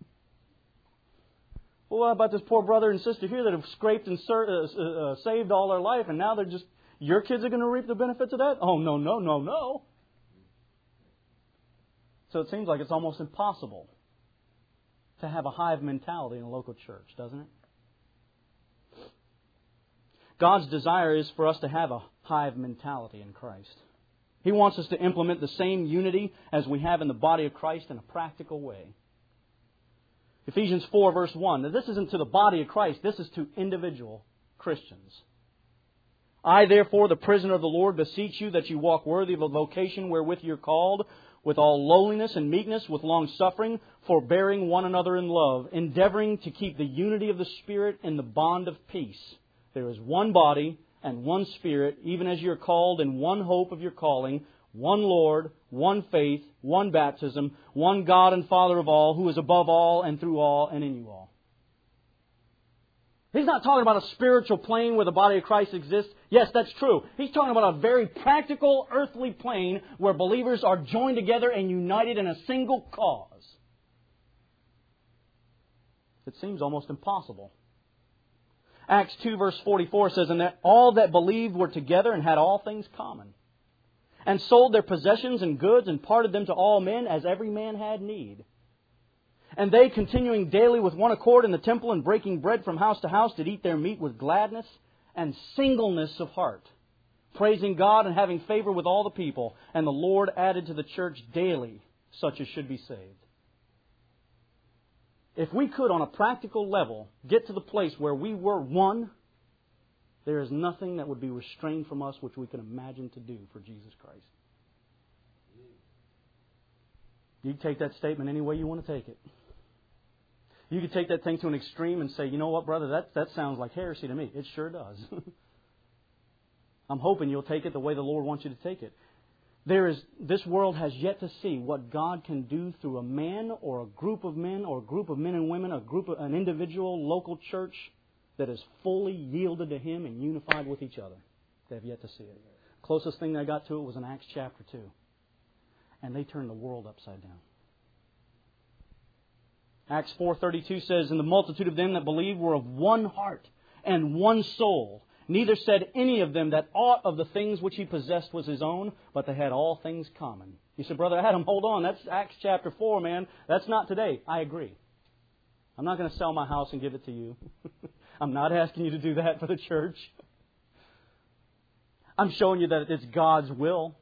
Well, what about this poor brother and sister here that have scraped and saved all their life, and now your kids are going to reap the benefits of that? Oh, no. So it seems like it's almost impossible to have a hive mentality in a local church, doesn't it? God's desire is for us to have a hive mentality in Christ. He wants us to implement the same unity as we have in the body of Christ in a practical way. Ephesians 4 verse 1. Now, this isn't to the body of Christ. This is to individual Christians. "I, therefore, the prisoner of the Lord, beseech you that you walk worthy of the vocation wherewith you are called, with all lowliness and meekness, with long suffering, forbearing one another in love, endeavoring to keep the unity of the Spirit in the bond of peace. There is one body and one Spirit, even as you are called in one hope of your calling, one Lord, one faith, one baptism, one God and Father of all, who is above all and through all and in you all." He's not talking about a spiritual plane where the body of Christ exists. Yes, that's true. He's talking about a very practical earthly plane where believers are joined together and united in a single cause. It seems almost impossible. Acts 2 verse 44 says, "And that all that believed were together and had all things common, and sold their possessions and goods and parted them to all men as every man had need. And they, continuing daily with one accord in the temple and breaking bread from house to house, did eat their meat with gladness and singleness of heart, praising God and having favor with all the people. And the Lord added to the church daily such as should be saved." If we could, on a practical level, get to the place where we were one, there is nothing that would be restrained from us which we can imagine to do for Jesus Christ. You can take that statement any way you want to take it. You could take that thing to an extreme and say, you know what, brother, that sounds like heresy to me. It sure does. I'm hoping you'll take it the way the Lord wants you to take it. This world has yet to see what God can do through a man or a group of men or a group of men and women, an individual local church that is fully yielded to Him and unified with each other. They have yet to see it. Closest thing I got to it was in Acts chapter 2. And they turned the world upside down. Acts 4:32 says, "And the multitude of them that believed were of one heart and one soul. Neither said any of them that aught of the things which he possessed was his own, but they had all things common." You said, "Brother Adam, hold on. That's Acts chapter 4, man. That's not today." I agree. I'm not going to sell my house and give it to you. I'm not asking you to do that for the church. I'm showing you that it's God's will.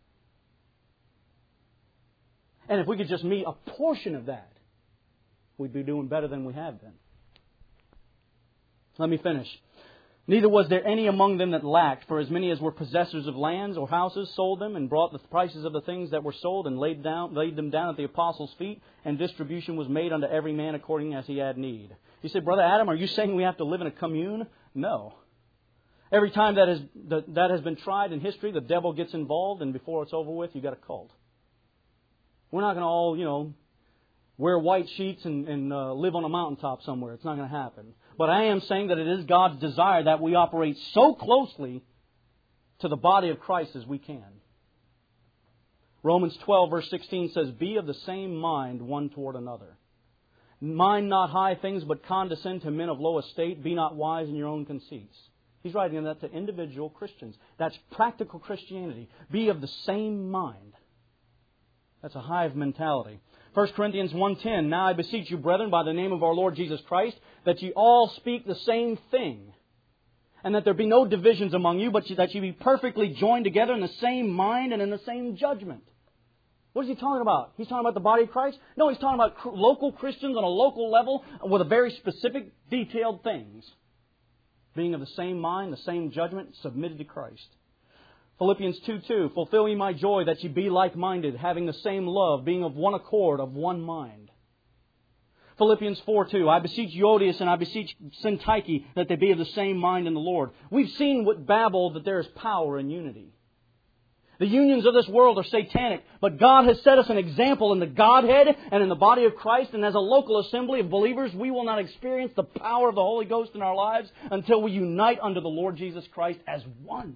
And if we could just meet a portion of that, we'd be doing better than we have been. Let me finish. Neither was there any among them that lacked, for as many as were possessors of lands or houses sold them and brought the prices of the things that were sold and laid them down at the apostles' feet, and distribution was made unto every man according as he had need. You say, Brother Adam, are you saying we have to live in a commune? No. Every time that has been tried in history, the devil gets involved, and before it's over with, you've got a cult. We're not going to all, wear white sheets and live on a mountaintop somewhere. It's not going to happen. But I am saying that it is God's desire that we operate so closely to the body of Christ as we can. Romans 12 verse 16 says, Be of the same mind one toward another. Mind not high things, but condescend to men of low estate. Be not wise in your own conceits. He's writing that to individual Christians. That's practical Christianity. Be of the same mind. That's a hive mentality. 1 Corinthians 1:10, Now I beseech you, brethren, by the name of our Lord Jesus Christ, that ye all speak the same thing, and that there be no divisions among you, but that ye be perfectly joined together in the same mind and in the same judgment. What is he talking about? He's talking about the body of Christ? No, he's talking about local Christians on a local level with a very specific, detailed things. Being of the same mind, the same judgment, submitted to Christ. Philippians 2:2, Fulfill ye my joy, that ye be like-minded, having the same love, being of one accord, of one mind. Philippians 4:2, I beseech Euodias and I beseech Syntyche, that they be of the same mind in the Lord. We've seen with Babel that there is power in unity. The unions of this world are satanic, but God has set us an example in the Godhead and in the body of Christ, and as a local assembly of believers, we will not experience the power of the Holy Ghost in our lives until we unite under the Lord Jesus Christ as one.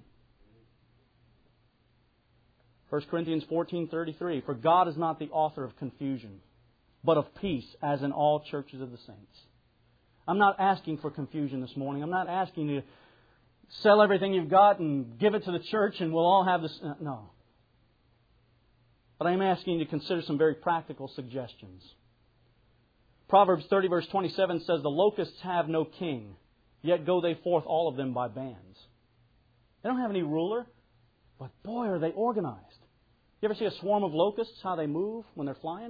1 Corinthians 14:33, For God is not the author of confusion, but of peace, as in all churches of the saints. I'm not asking for confusion this morning. I'm not asking you to sell everything you've got and give it to the church and we'll all have this. No. But I am asking you to consider some very practical suggestions. Proverbs 30 verse 27 says, The locusts have no king, yet go they forth all of them by bands. They don't have any ruler, but boy are they organized. You ever see a swarm of locusts, how they move when they're flying?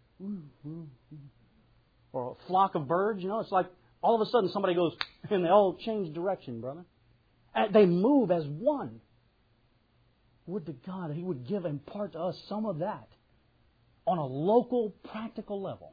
Or a flock of birds, it's like all of a sudden somebody goes and they all change direction, brother. They move as one. Would to God He would impart to us some of that on a local, practical level.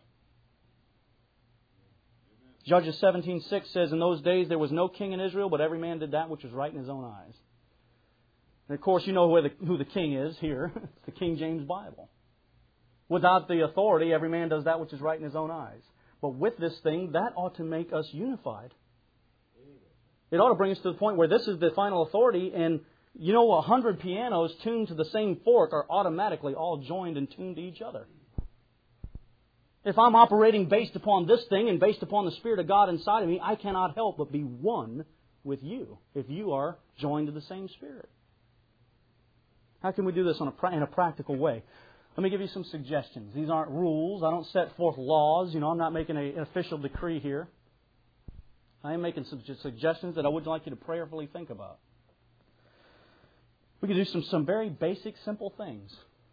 Judges 17:6 says, In those days there was no king in Israel, but every man did that which was right in his own eyes. And of course, you know who the king is here. It's the King James Bible. Without the authority, every man does that which is right in his own eyes. But with this thing, that ought to make us unified. It ought to bring us to the point where this is the final authority, and 100 pianos tuned to the same fork are automatically all joined and tuned to each other. If I'm operating based upon this thing and based upon the Spirit of God inside of me, I cannot help but be one with you if you are joined to the same Spirit. How can we do this in a practical way? Let me give you some suggestions. These aren't rules. I don't set forth laws. I'm not making an official decree here. I am making some suggestions that I would like you to prayerfully think about. We can do some very basic, simple things.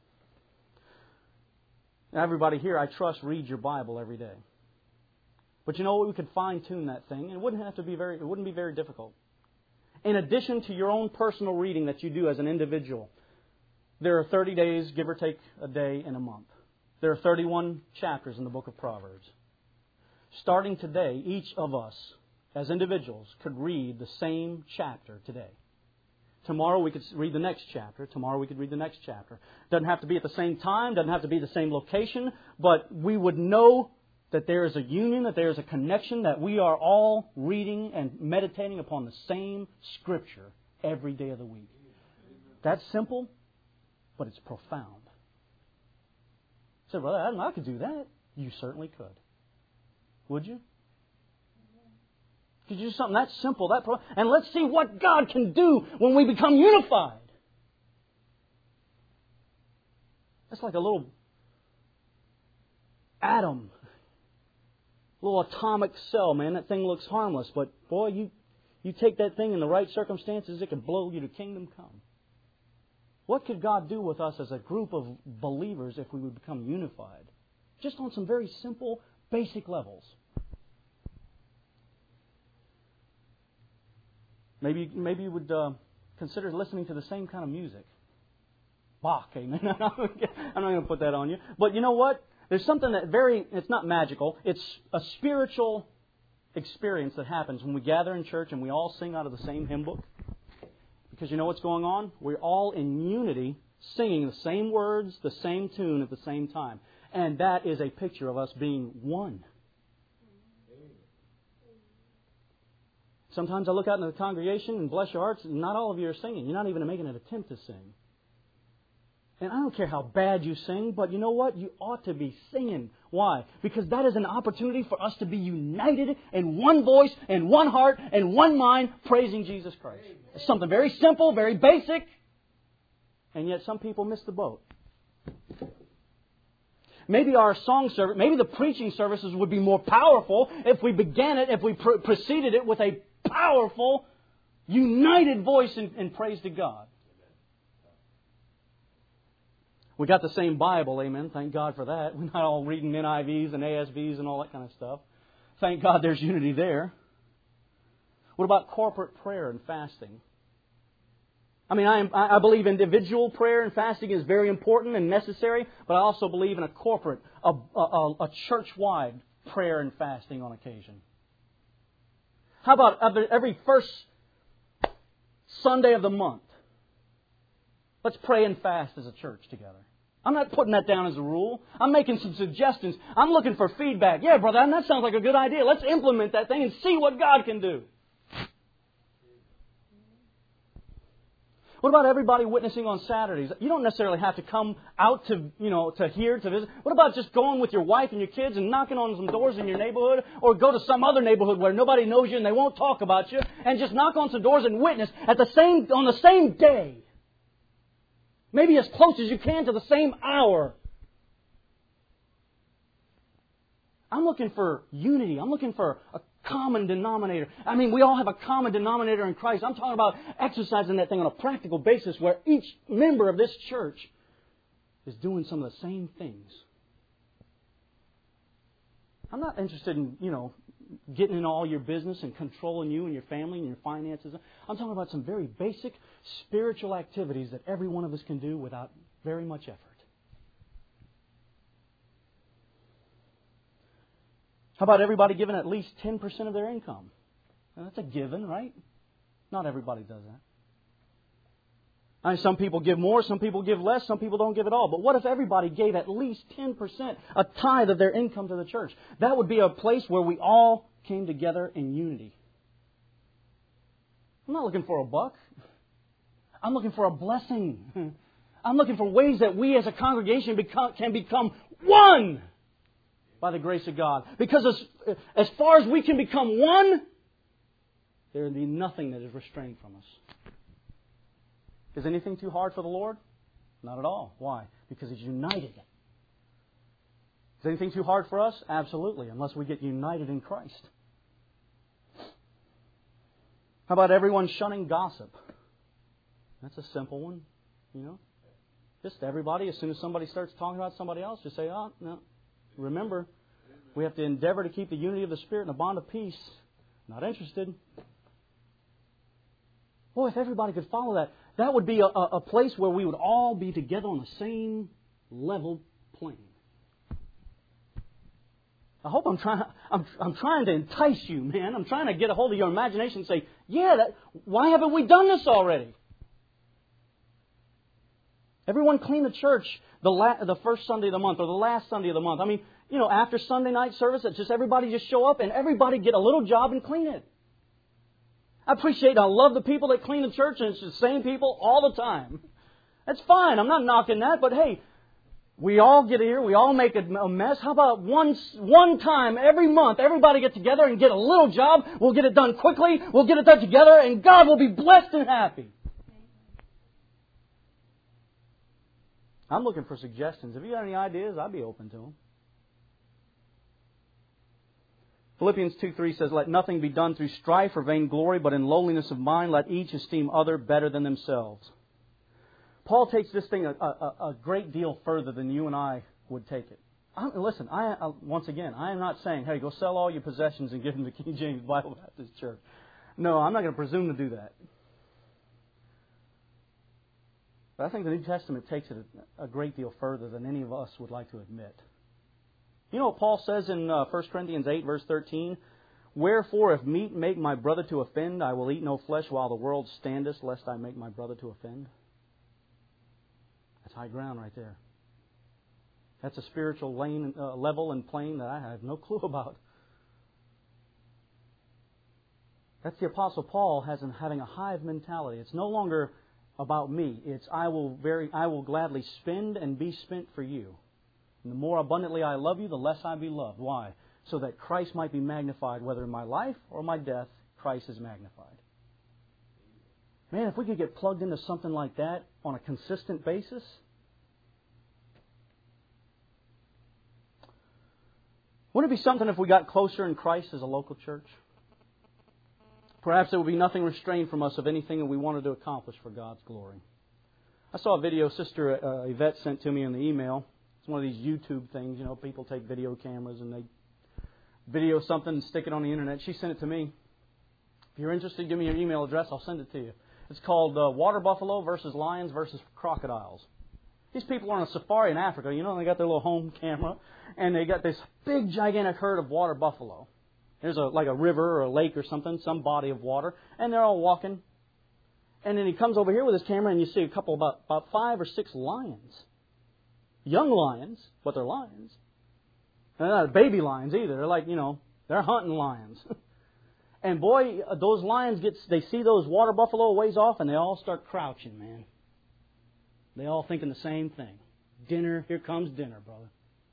Now, everybody here, I trust, reads your Bible every day. But you know what? We could fine-tune that thing, and it wouldn't be very difficult. In addition to your own personal reading that you do as an individual, there are 30 days, give or take a day in a month. There are 31 chapters in the book of Proverbs. Starting today, each of us, as individuals, could read the same chapter today. Tomorrow we could read the next chapter. Tomorrow we could read the next chapter. Doesn't have to be at the same time. Doesn't have to be the same location. But we would know that there is a union, that there is a connection, that we are all reading and meditating upon the same Scripture every day of the week. That's simple, but it's profound. I said, Brother Adam, I could do that. You certainly could. Would you? Could you do something that simple, and let's see what God can do when we become unified. That's like a little atom, little atomic cell, man. That thing looks harmless, but boy, you take that thing in the right circumstances, it can blow you to kingdom come. What could God do with us as a group of believers if we would become unified? Just on some very simple, basic levels. Maybe you would consider listening to the same kind of music. Bach, amen. I'm not going to put that on you. But you know what? There's something it's not magical. It's a spiritual experience that happens when we gather in church and we all sing out of the same hymn book. Because you know what's going on? We're all in unity, singing the same words, the same tune at the same time. And that is a picture of us being one. Sometimes I look out into the congregation and bless your hearts, and not all of you are singing. You're not even making an attempt to sing. And I don't care how bad you sing, but you know what? You ought to be singing. Why? Because that is an opportunity for us to be united in one voice and one heart and one mind, praising Jesus Christ. It's something very simple, very basic, and yet some people miss the boat. Maybe our song service, maybe the preaching services would be more powerful if we began it, if we preceded it with a powerful, united voice in praise to God. We got the same Bible, amen. Thank God for that. We're not all reading NIVs and ASVs and all that kind of stuff. Thank God there's unity there. What about corporate prayer and fasting? I mean, I believe individual prayer and fasting is very important and necessary, but I also believe in a corporate, a church-wide prayer and fasting on occasion. How about every first Sunday of the month? Let's pray and fast as a church together. I'm not putting that down as a rule. I'm making some suggestions. I'm looking for feedback. Yeah, brother, that sounds like a good idea. Let's implement that thing and see what God can do. What about everybody witnessing on Saturdays? You don't necessarily have to come out to here to visit. What about just going with your wife and your kids and knocking on some doors in your neighborhood, or go to some other neighborhood where nobody knows you and they won't talk about you, and just knock on some doors and witness on the same day? Maybe as close as you can to the same hour. I'm looking for unity. I'm looking for a common denominator. I mean, we all have a common denominator in Christ. I'm talking about exercising that thing on a practical basis where each member of this church is doing some of the same things. I'm not interested in, getting in all your business and controlling you and your family and your finances. I'm talking about some very basic spiritual activities that every one of us can do without very much effort. How about everybody giving at least 10% of their income? Now, that's a given, right? Not everybody does that. I mean, some people give more, some people give less, some people don't give at all. But what if everybody gave at least 10%, a tithe of their income to the church? That would be a place where we all came together in unity. I'm not looking for a buck. I'm looking for a blessing. I'm looking for ways that we as a congregation can become one by the grace of God. Because as far as we can become one, there will be nothing that is restrained from us. Is anything too hard for the Lord? Not at all. Why? Because He's united. Is anything too hard for us? Absolutely, unless we get united in Christ. How about everyone shunning gossip? That's a simple one, Just everybody, as soon as somebody starts talking about somebody else, just say, oh, no. Remember, we have to endeavor to keep the unity of the Spirit and the bond of peace. Not interested. Boy, if everybody could follow that, that would be a place where we would all be together on the same level plane. I hope I'm trying to entice you, man. I'm trying to get a hold of your imagination and say, why haven't we done this already? Everyone clean the church the first Sunday of the month or the last Sunday of the month. I mean, after Sunday night service, it's just everybody just show up and everybody get a little job and clean it. I love the people that clean the church, and it's the same people all the time. That's fine. I'm not knocking that, but hey, we all get here, we all make a mess. How about one time every month, everybody get together and get a little job. We'll get it done quickly. We'll get it done together, and God will be blessed and happy. I'm looking for suggestions. If you got any ideas, I'd be open to them. Philippians 2:3 says, let nothing be done through strife or vainglory, but in lowliness of mind, let each esteem other better than themselves. Paul takes this thing a great deal further than you and I would take it. Once again, I am not saying, hey, go sell all your possessions and give them to King James Bible Baptist Church. No, I'm not going to presume to do that. But I think the New Testament takes it a great deal further than any of us would like to admit. You know what Paul says in 1 Corinthians 8, verse 13? Wherefore, if meat make my brother to offend, I will eat no flesh while the world standeth, lest I make my brother to offend. That's high ground right there. That's a spiritual level and plane that I have no clue about. That's the Apostle Paul having a hive mentality. It's no longer about me. It's I will gladly spend and be spent for you. And the more abundantly I love you, the less I be loved. Why? So that Christ might be magnified, whether in my life or my death, Christ is magnified. Man, if we could get plugged into something like that on a consistent basis. Wouldn't it be something if we got closer in Christ as a local church? Perhaps there would be nothing restrained from us of anything that we wanted to accomplish for God's glory. I saw a video Sister Yvette sent to me in the email. It's one of these YouTube things. You know, people take video cameras and they video something and stick it on the internet. She sent it to me. If you're interested, give me your email address. I'll send it to you. It's called Water Buffalo versus Lions versus Crocodiles. These people are on a safari in Africa. You know, they got their little home camera. And they got this big, gigantic herd of water buffalo. There's like a river or a lake or something, some body of water. And they're all walking. And then he comes over here with his camera and you see a couple, about 5 or 6 lions. Young lions, but they're lions. And they're not baby lions either. They're like, they're hunting lions. And boy, those lions they see those water buffalo ways off and they all start crouching, man. They all thinking the same thing. Dinner, here comes dinner, brother.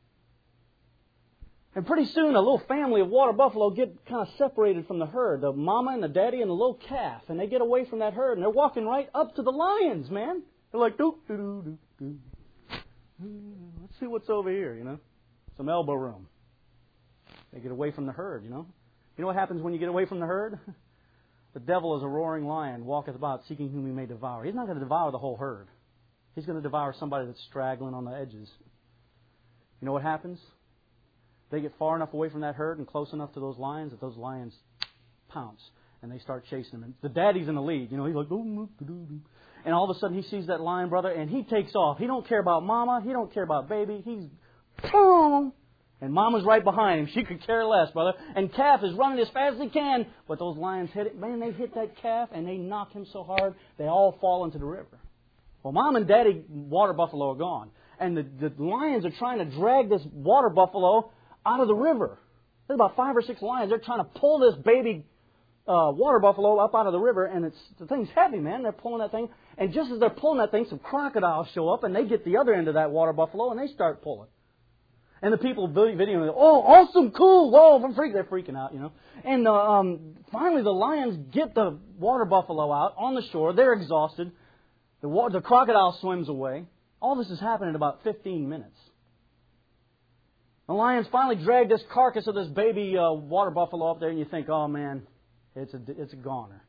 And pretty soon a little family of water buffalo get kind of separated from the herd. The mama and the daddy and the little calf. And they get away from that herd and they're walking right up to the lions, man. They're like, doo, doo, doo, doo, doo. Let's see what's over here, Some elbow room. They get away from the herd, You know what happens when you get away from the herd? The devil is a roaring lion, walketh about, seeking whom he may devour. He's not going to devour the whole herd. He's going to devour somebody that's straggling on the edges. You know what happens? They get far enough away from that herd and close enough to those lions that those lions pounce and they start chasing them. And the daddy's in the lead. He's like, and all of a sudden he sees that lion, brother, and he takes off. He don't care about mama. He don't care about baby. He's boom. And mama's right behind him. She could care less, brother. And calf is running as fast as he can. But those lions hit it. Man, they hit that calf and they knock him so hard they all fall into the river. Well, mom and daddy water buffalo are gone. And the lions are trying to drag this water buffalo out of the river. There's about 5 or 6 lions. They're trying to pull this baby water buffalo up out of the river. And the thing's heavy, man. They're pulling that thing. And just as they're pulling that thing, some crocodiles show up and they get the other end of that water buffalo and they start pulling. And the people videoing, oh, awesome, cool, whoa, they're freaking out, And finally the lions get the water buffalo out on the shore. They're exhausted. The crocodile swims away. All this has happened in about 15 minutes. The lions finally drag this carcass of this baby water buffalo up there, and you think, oh man, it's a goner.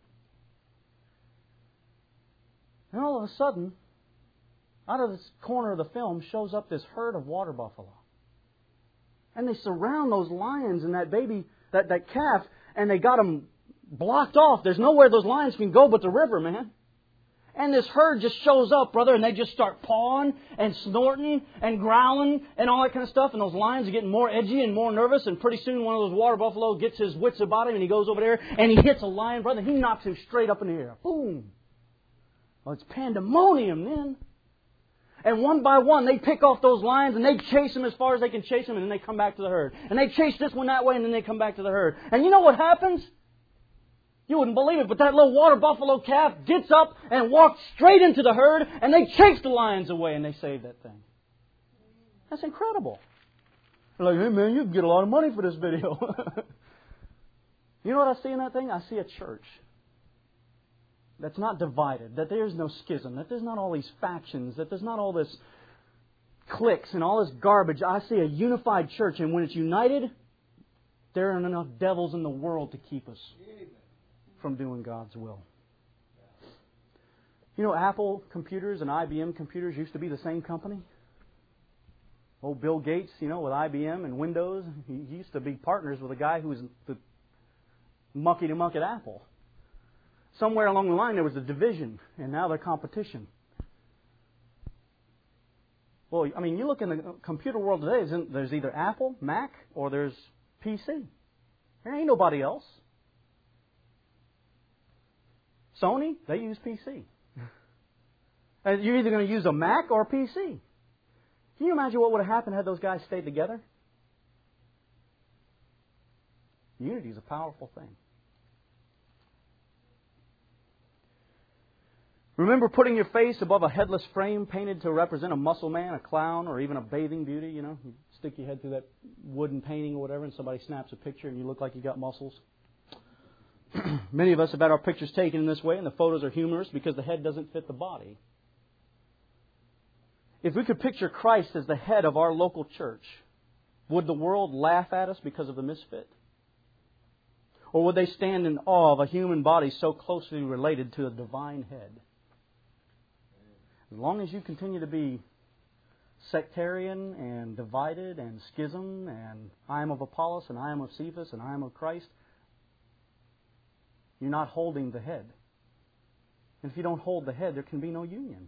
And all of a sudden, out of this corner of the film shows up this herd of water buffalo. And they surround those lions and that baby, that calf, and they got them blocked off. There's nowhere those lions can go but the river, man. And this herd just shows up, brother, and they just start pawing and snorting and growling and all that kind of stuff. And those lions are getting more edgy and more nervous. And pretty soon one of those water buffalo gets his wits about him and he goes over there and he hits a lion, brother. He knocks him straight up in the air. Boom. Well, it's pandemonium then. And one by one, they pick off those lions and they chase them as far as they can chase them, and then they come back to the herd. And they chase this one that way, and then they come back to the herd. And you know what happens? You wouldn't believe it, but that little water buffalo calf gets up and walks straight into the herd, and they chase the lions away, and they save that thing. That's incredible. They're like, hey man, you can get a lot of money for this video. You know what I see in that thing? I see a church that's not divided, that there's no schism, that there's not all these factions, that there's not all this cliques and all this garbage. I see a unified church, and when it's united, there aren't enough devils in the world to keep us from doing God's will. You know, Apple computers and IBM computers used to be the same company. Old Bill Gates, with IBM and Windows, he used to be partners with a guy who was the mucky to muck at Apple. somewhere along the line there was a division, and now they're competition. Well, I mean, you look in the computer world today, there's either Apple, Mac, or there's PC. There ain't nobody else. Sony, they use PC. And you're either going to use a Mac or a PC. Can you imagine what would have happened had those guys stayed together? Unity is a powerful thing. Remember putting your face above a headless frame painted to represent a muscle man, a clown, or even a bathing beauty, you know? You stick your head through that wooden painting or whatever and somebody snaps a picture and you look like you got muscles. Many of us have had our pictures taken in this way, and the photos are humorous because the head doesn't fit the body. If we could picture Christ as the head of our local church, would the world laugh at us because of the misfit? Or would they stand in awe of a human body so closely related to a divine head? As long as you continue to be sectarian and divided and schism and I am of Apollos and I am of Cephas and I am of Christ, you're not holding the head. And if you don't hold the head, there can be no union.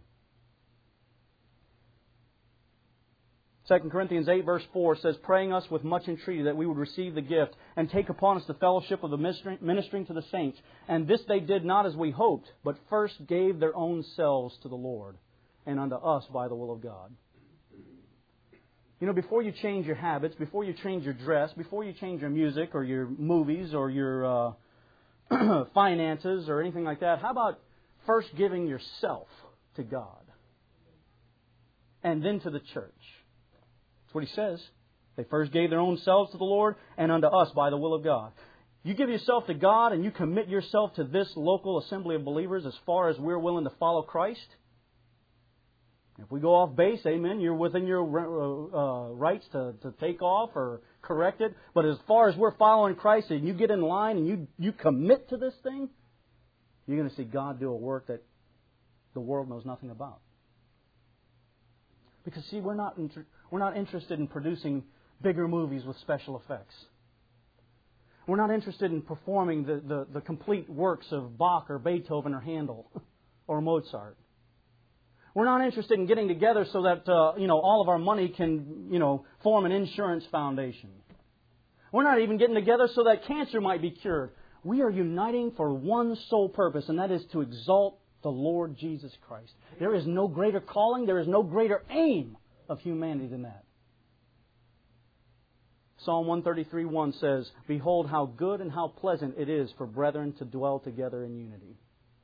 2 Corinthians 8 verse 4 says, praying us with much entreaty that we would receive the gift and take upon us the fellowship of the ministering to the saints. And this they did not as we hoped, but first gave their own selves to the Lord and unto us by the will of God. You know, before you change your habits, before you change your dress, before you change your music or your movies or your finances or anything like that, how about first giving yourself to God and then to the church? That's what he says. They first gave their own selves to the Lord and unto us by the will of God. You give yourself to God and you commit yourself to this local assembly of believers as far as we're willing to follow Christ. If we go off base, amen, you're within your rights to take off or correct it. But as far as we're following Christ and you get in line and you commit to this thing, you're going to see God do a work that the world knows nothing about. Because, see, we're not interested in producing bigger movies with special effects. We're not interested in performing the complete works of Bach or Beethoven or Handel or Mozart. We're not interested in getting together so that all of our money can form an insurance foundation. We're not even getting together so that cancer might be cured. We are uniting for one sole purpose, and that is to exalt the Lord Jesus Christ. There is no greater calling, there is no greater aim of humanity than that. Psalm 133:1 says, behold how good and how pleasant it is for brethren to dwell together in unity.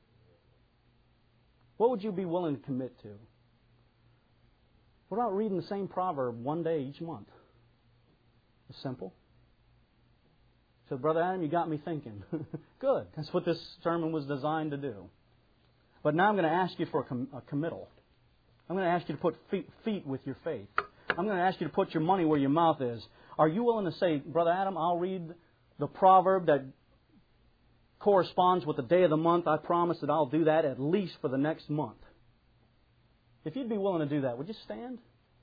What would you be willing to commit to? What about reading the same proverb one day each month? It's simple. So, Brother Adam, you got me thinking. Good. That's what this sermon was designed to do. But now I'm going to ask you for a committal. I'm going to ask you to put feet with your faith. I'm going to ask you to put your money where your mouth is. Are you willing to say, Brother Adam, I'll read the proverb that corresponds with the day of the month. I promise that I'll do that at least for the next month. If you'd be willing to do that, would you stand?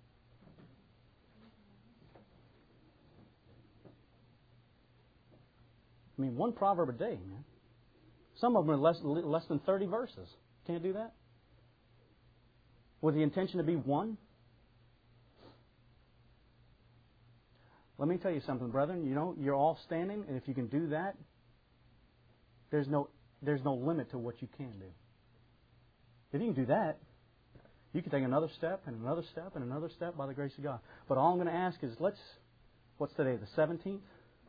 I mean, one proverb a day, man. Some of them are less than 30 verses. Can't do that? With the intention to be one? Let me tell you something, brethren. You're all standing, and if you can do that, there's no limit to what you can do. If you can do that, you can take another step and another step and another step by the grace of God. But all I'm going to ask is, what's today, the 17th?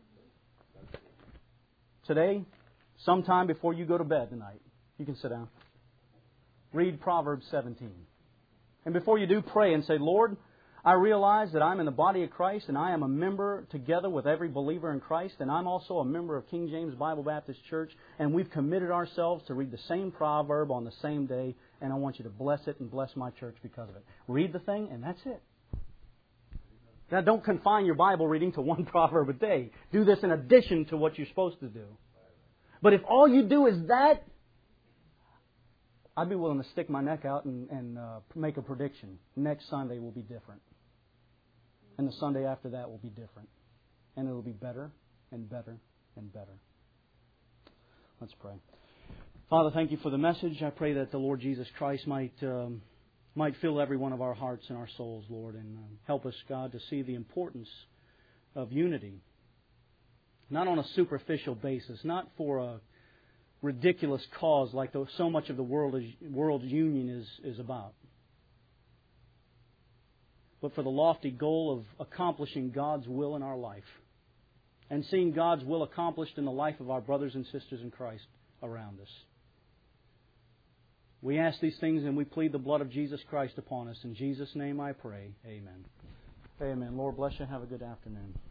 Today, sometime before you go to bed tonight, you can sit down. Read Proverbs 17. And before you do, pray and say, Lord, I realize that I'm in the body of Christ and I am a member together with every believer in Christ, and I'm also a member of King James Bible Baptist Church, and we've committed ourselves to read the same proverb on the same day, and I want you to bless it and bless my church because of it. Read the thing, and that's it. Now, don't confine your Bible reading to one proverb a day. Do this in addition to what you're supposed to do. But if all you do is that, I'd be willing to stick my neck out and make a prediction. Next Sunday will be different. And the Sunday after that will be different. And it will be better and better and better. Let's pray. Father, thank you for the message. I pray that the Lord Jesus Christ might fill every one of our hearts and our souls, Lord, and help us, God, to see the importance of unity. Not on a superficial basis, not for a ridiculous cause like so much of the world's union is about, but for the lofty goal of accomplishing God's will in our life and seeing God's will accomplished in the life of our brothers and sisters in Christ around us. We ask these things and we plead the blood of Jesus Christ upon us. In Jesus' name I pray. Amen. Amen. Lord bless you. Have a good afternoon.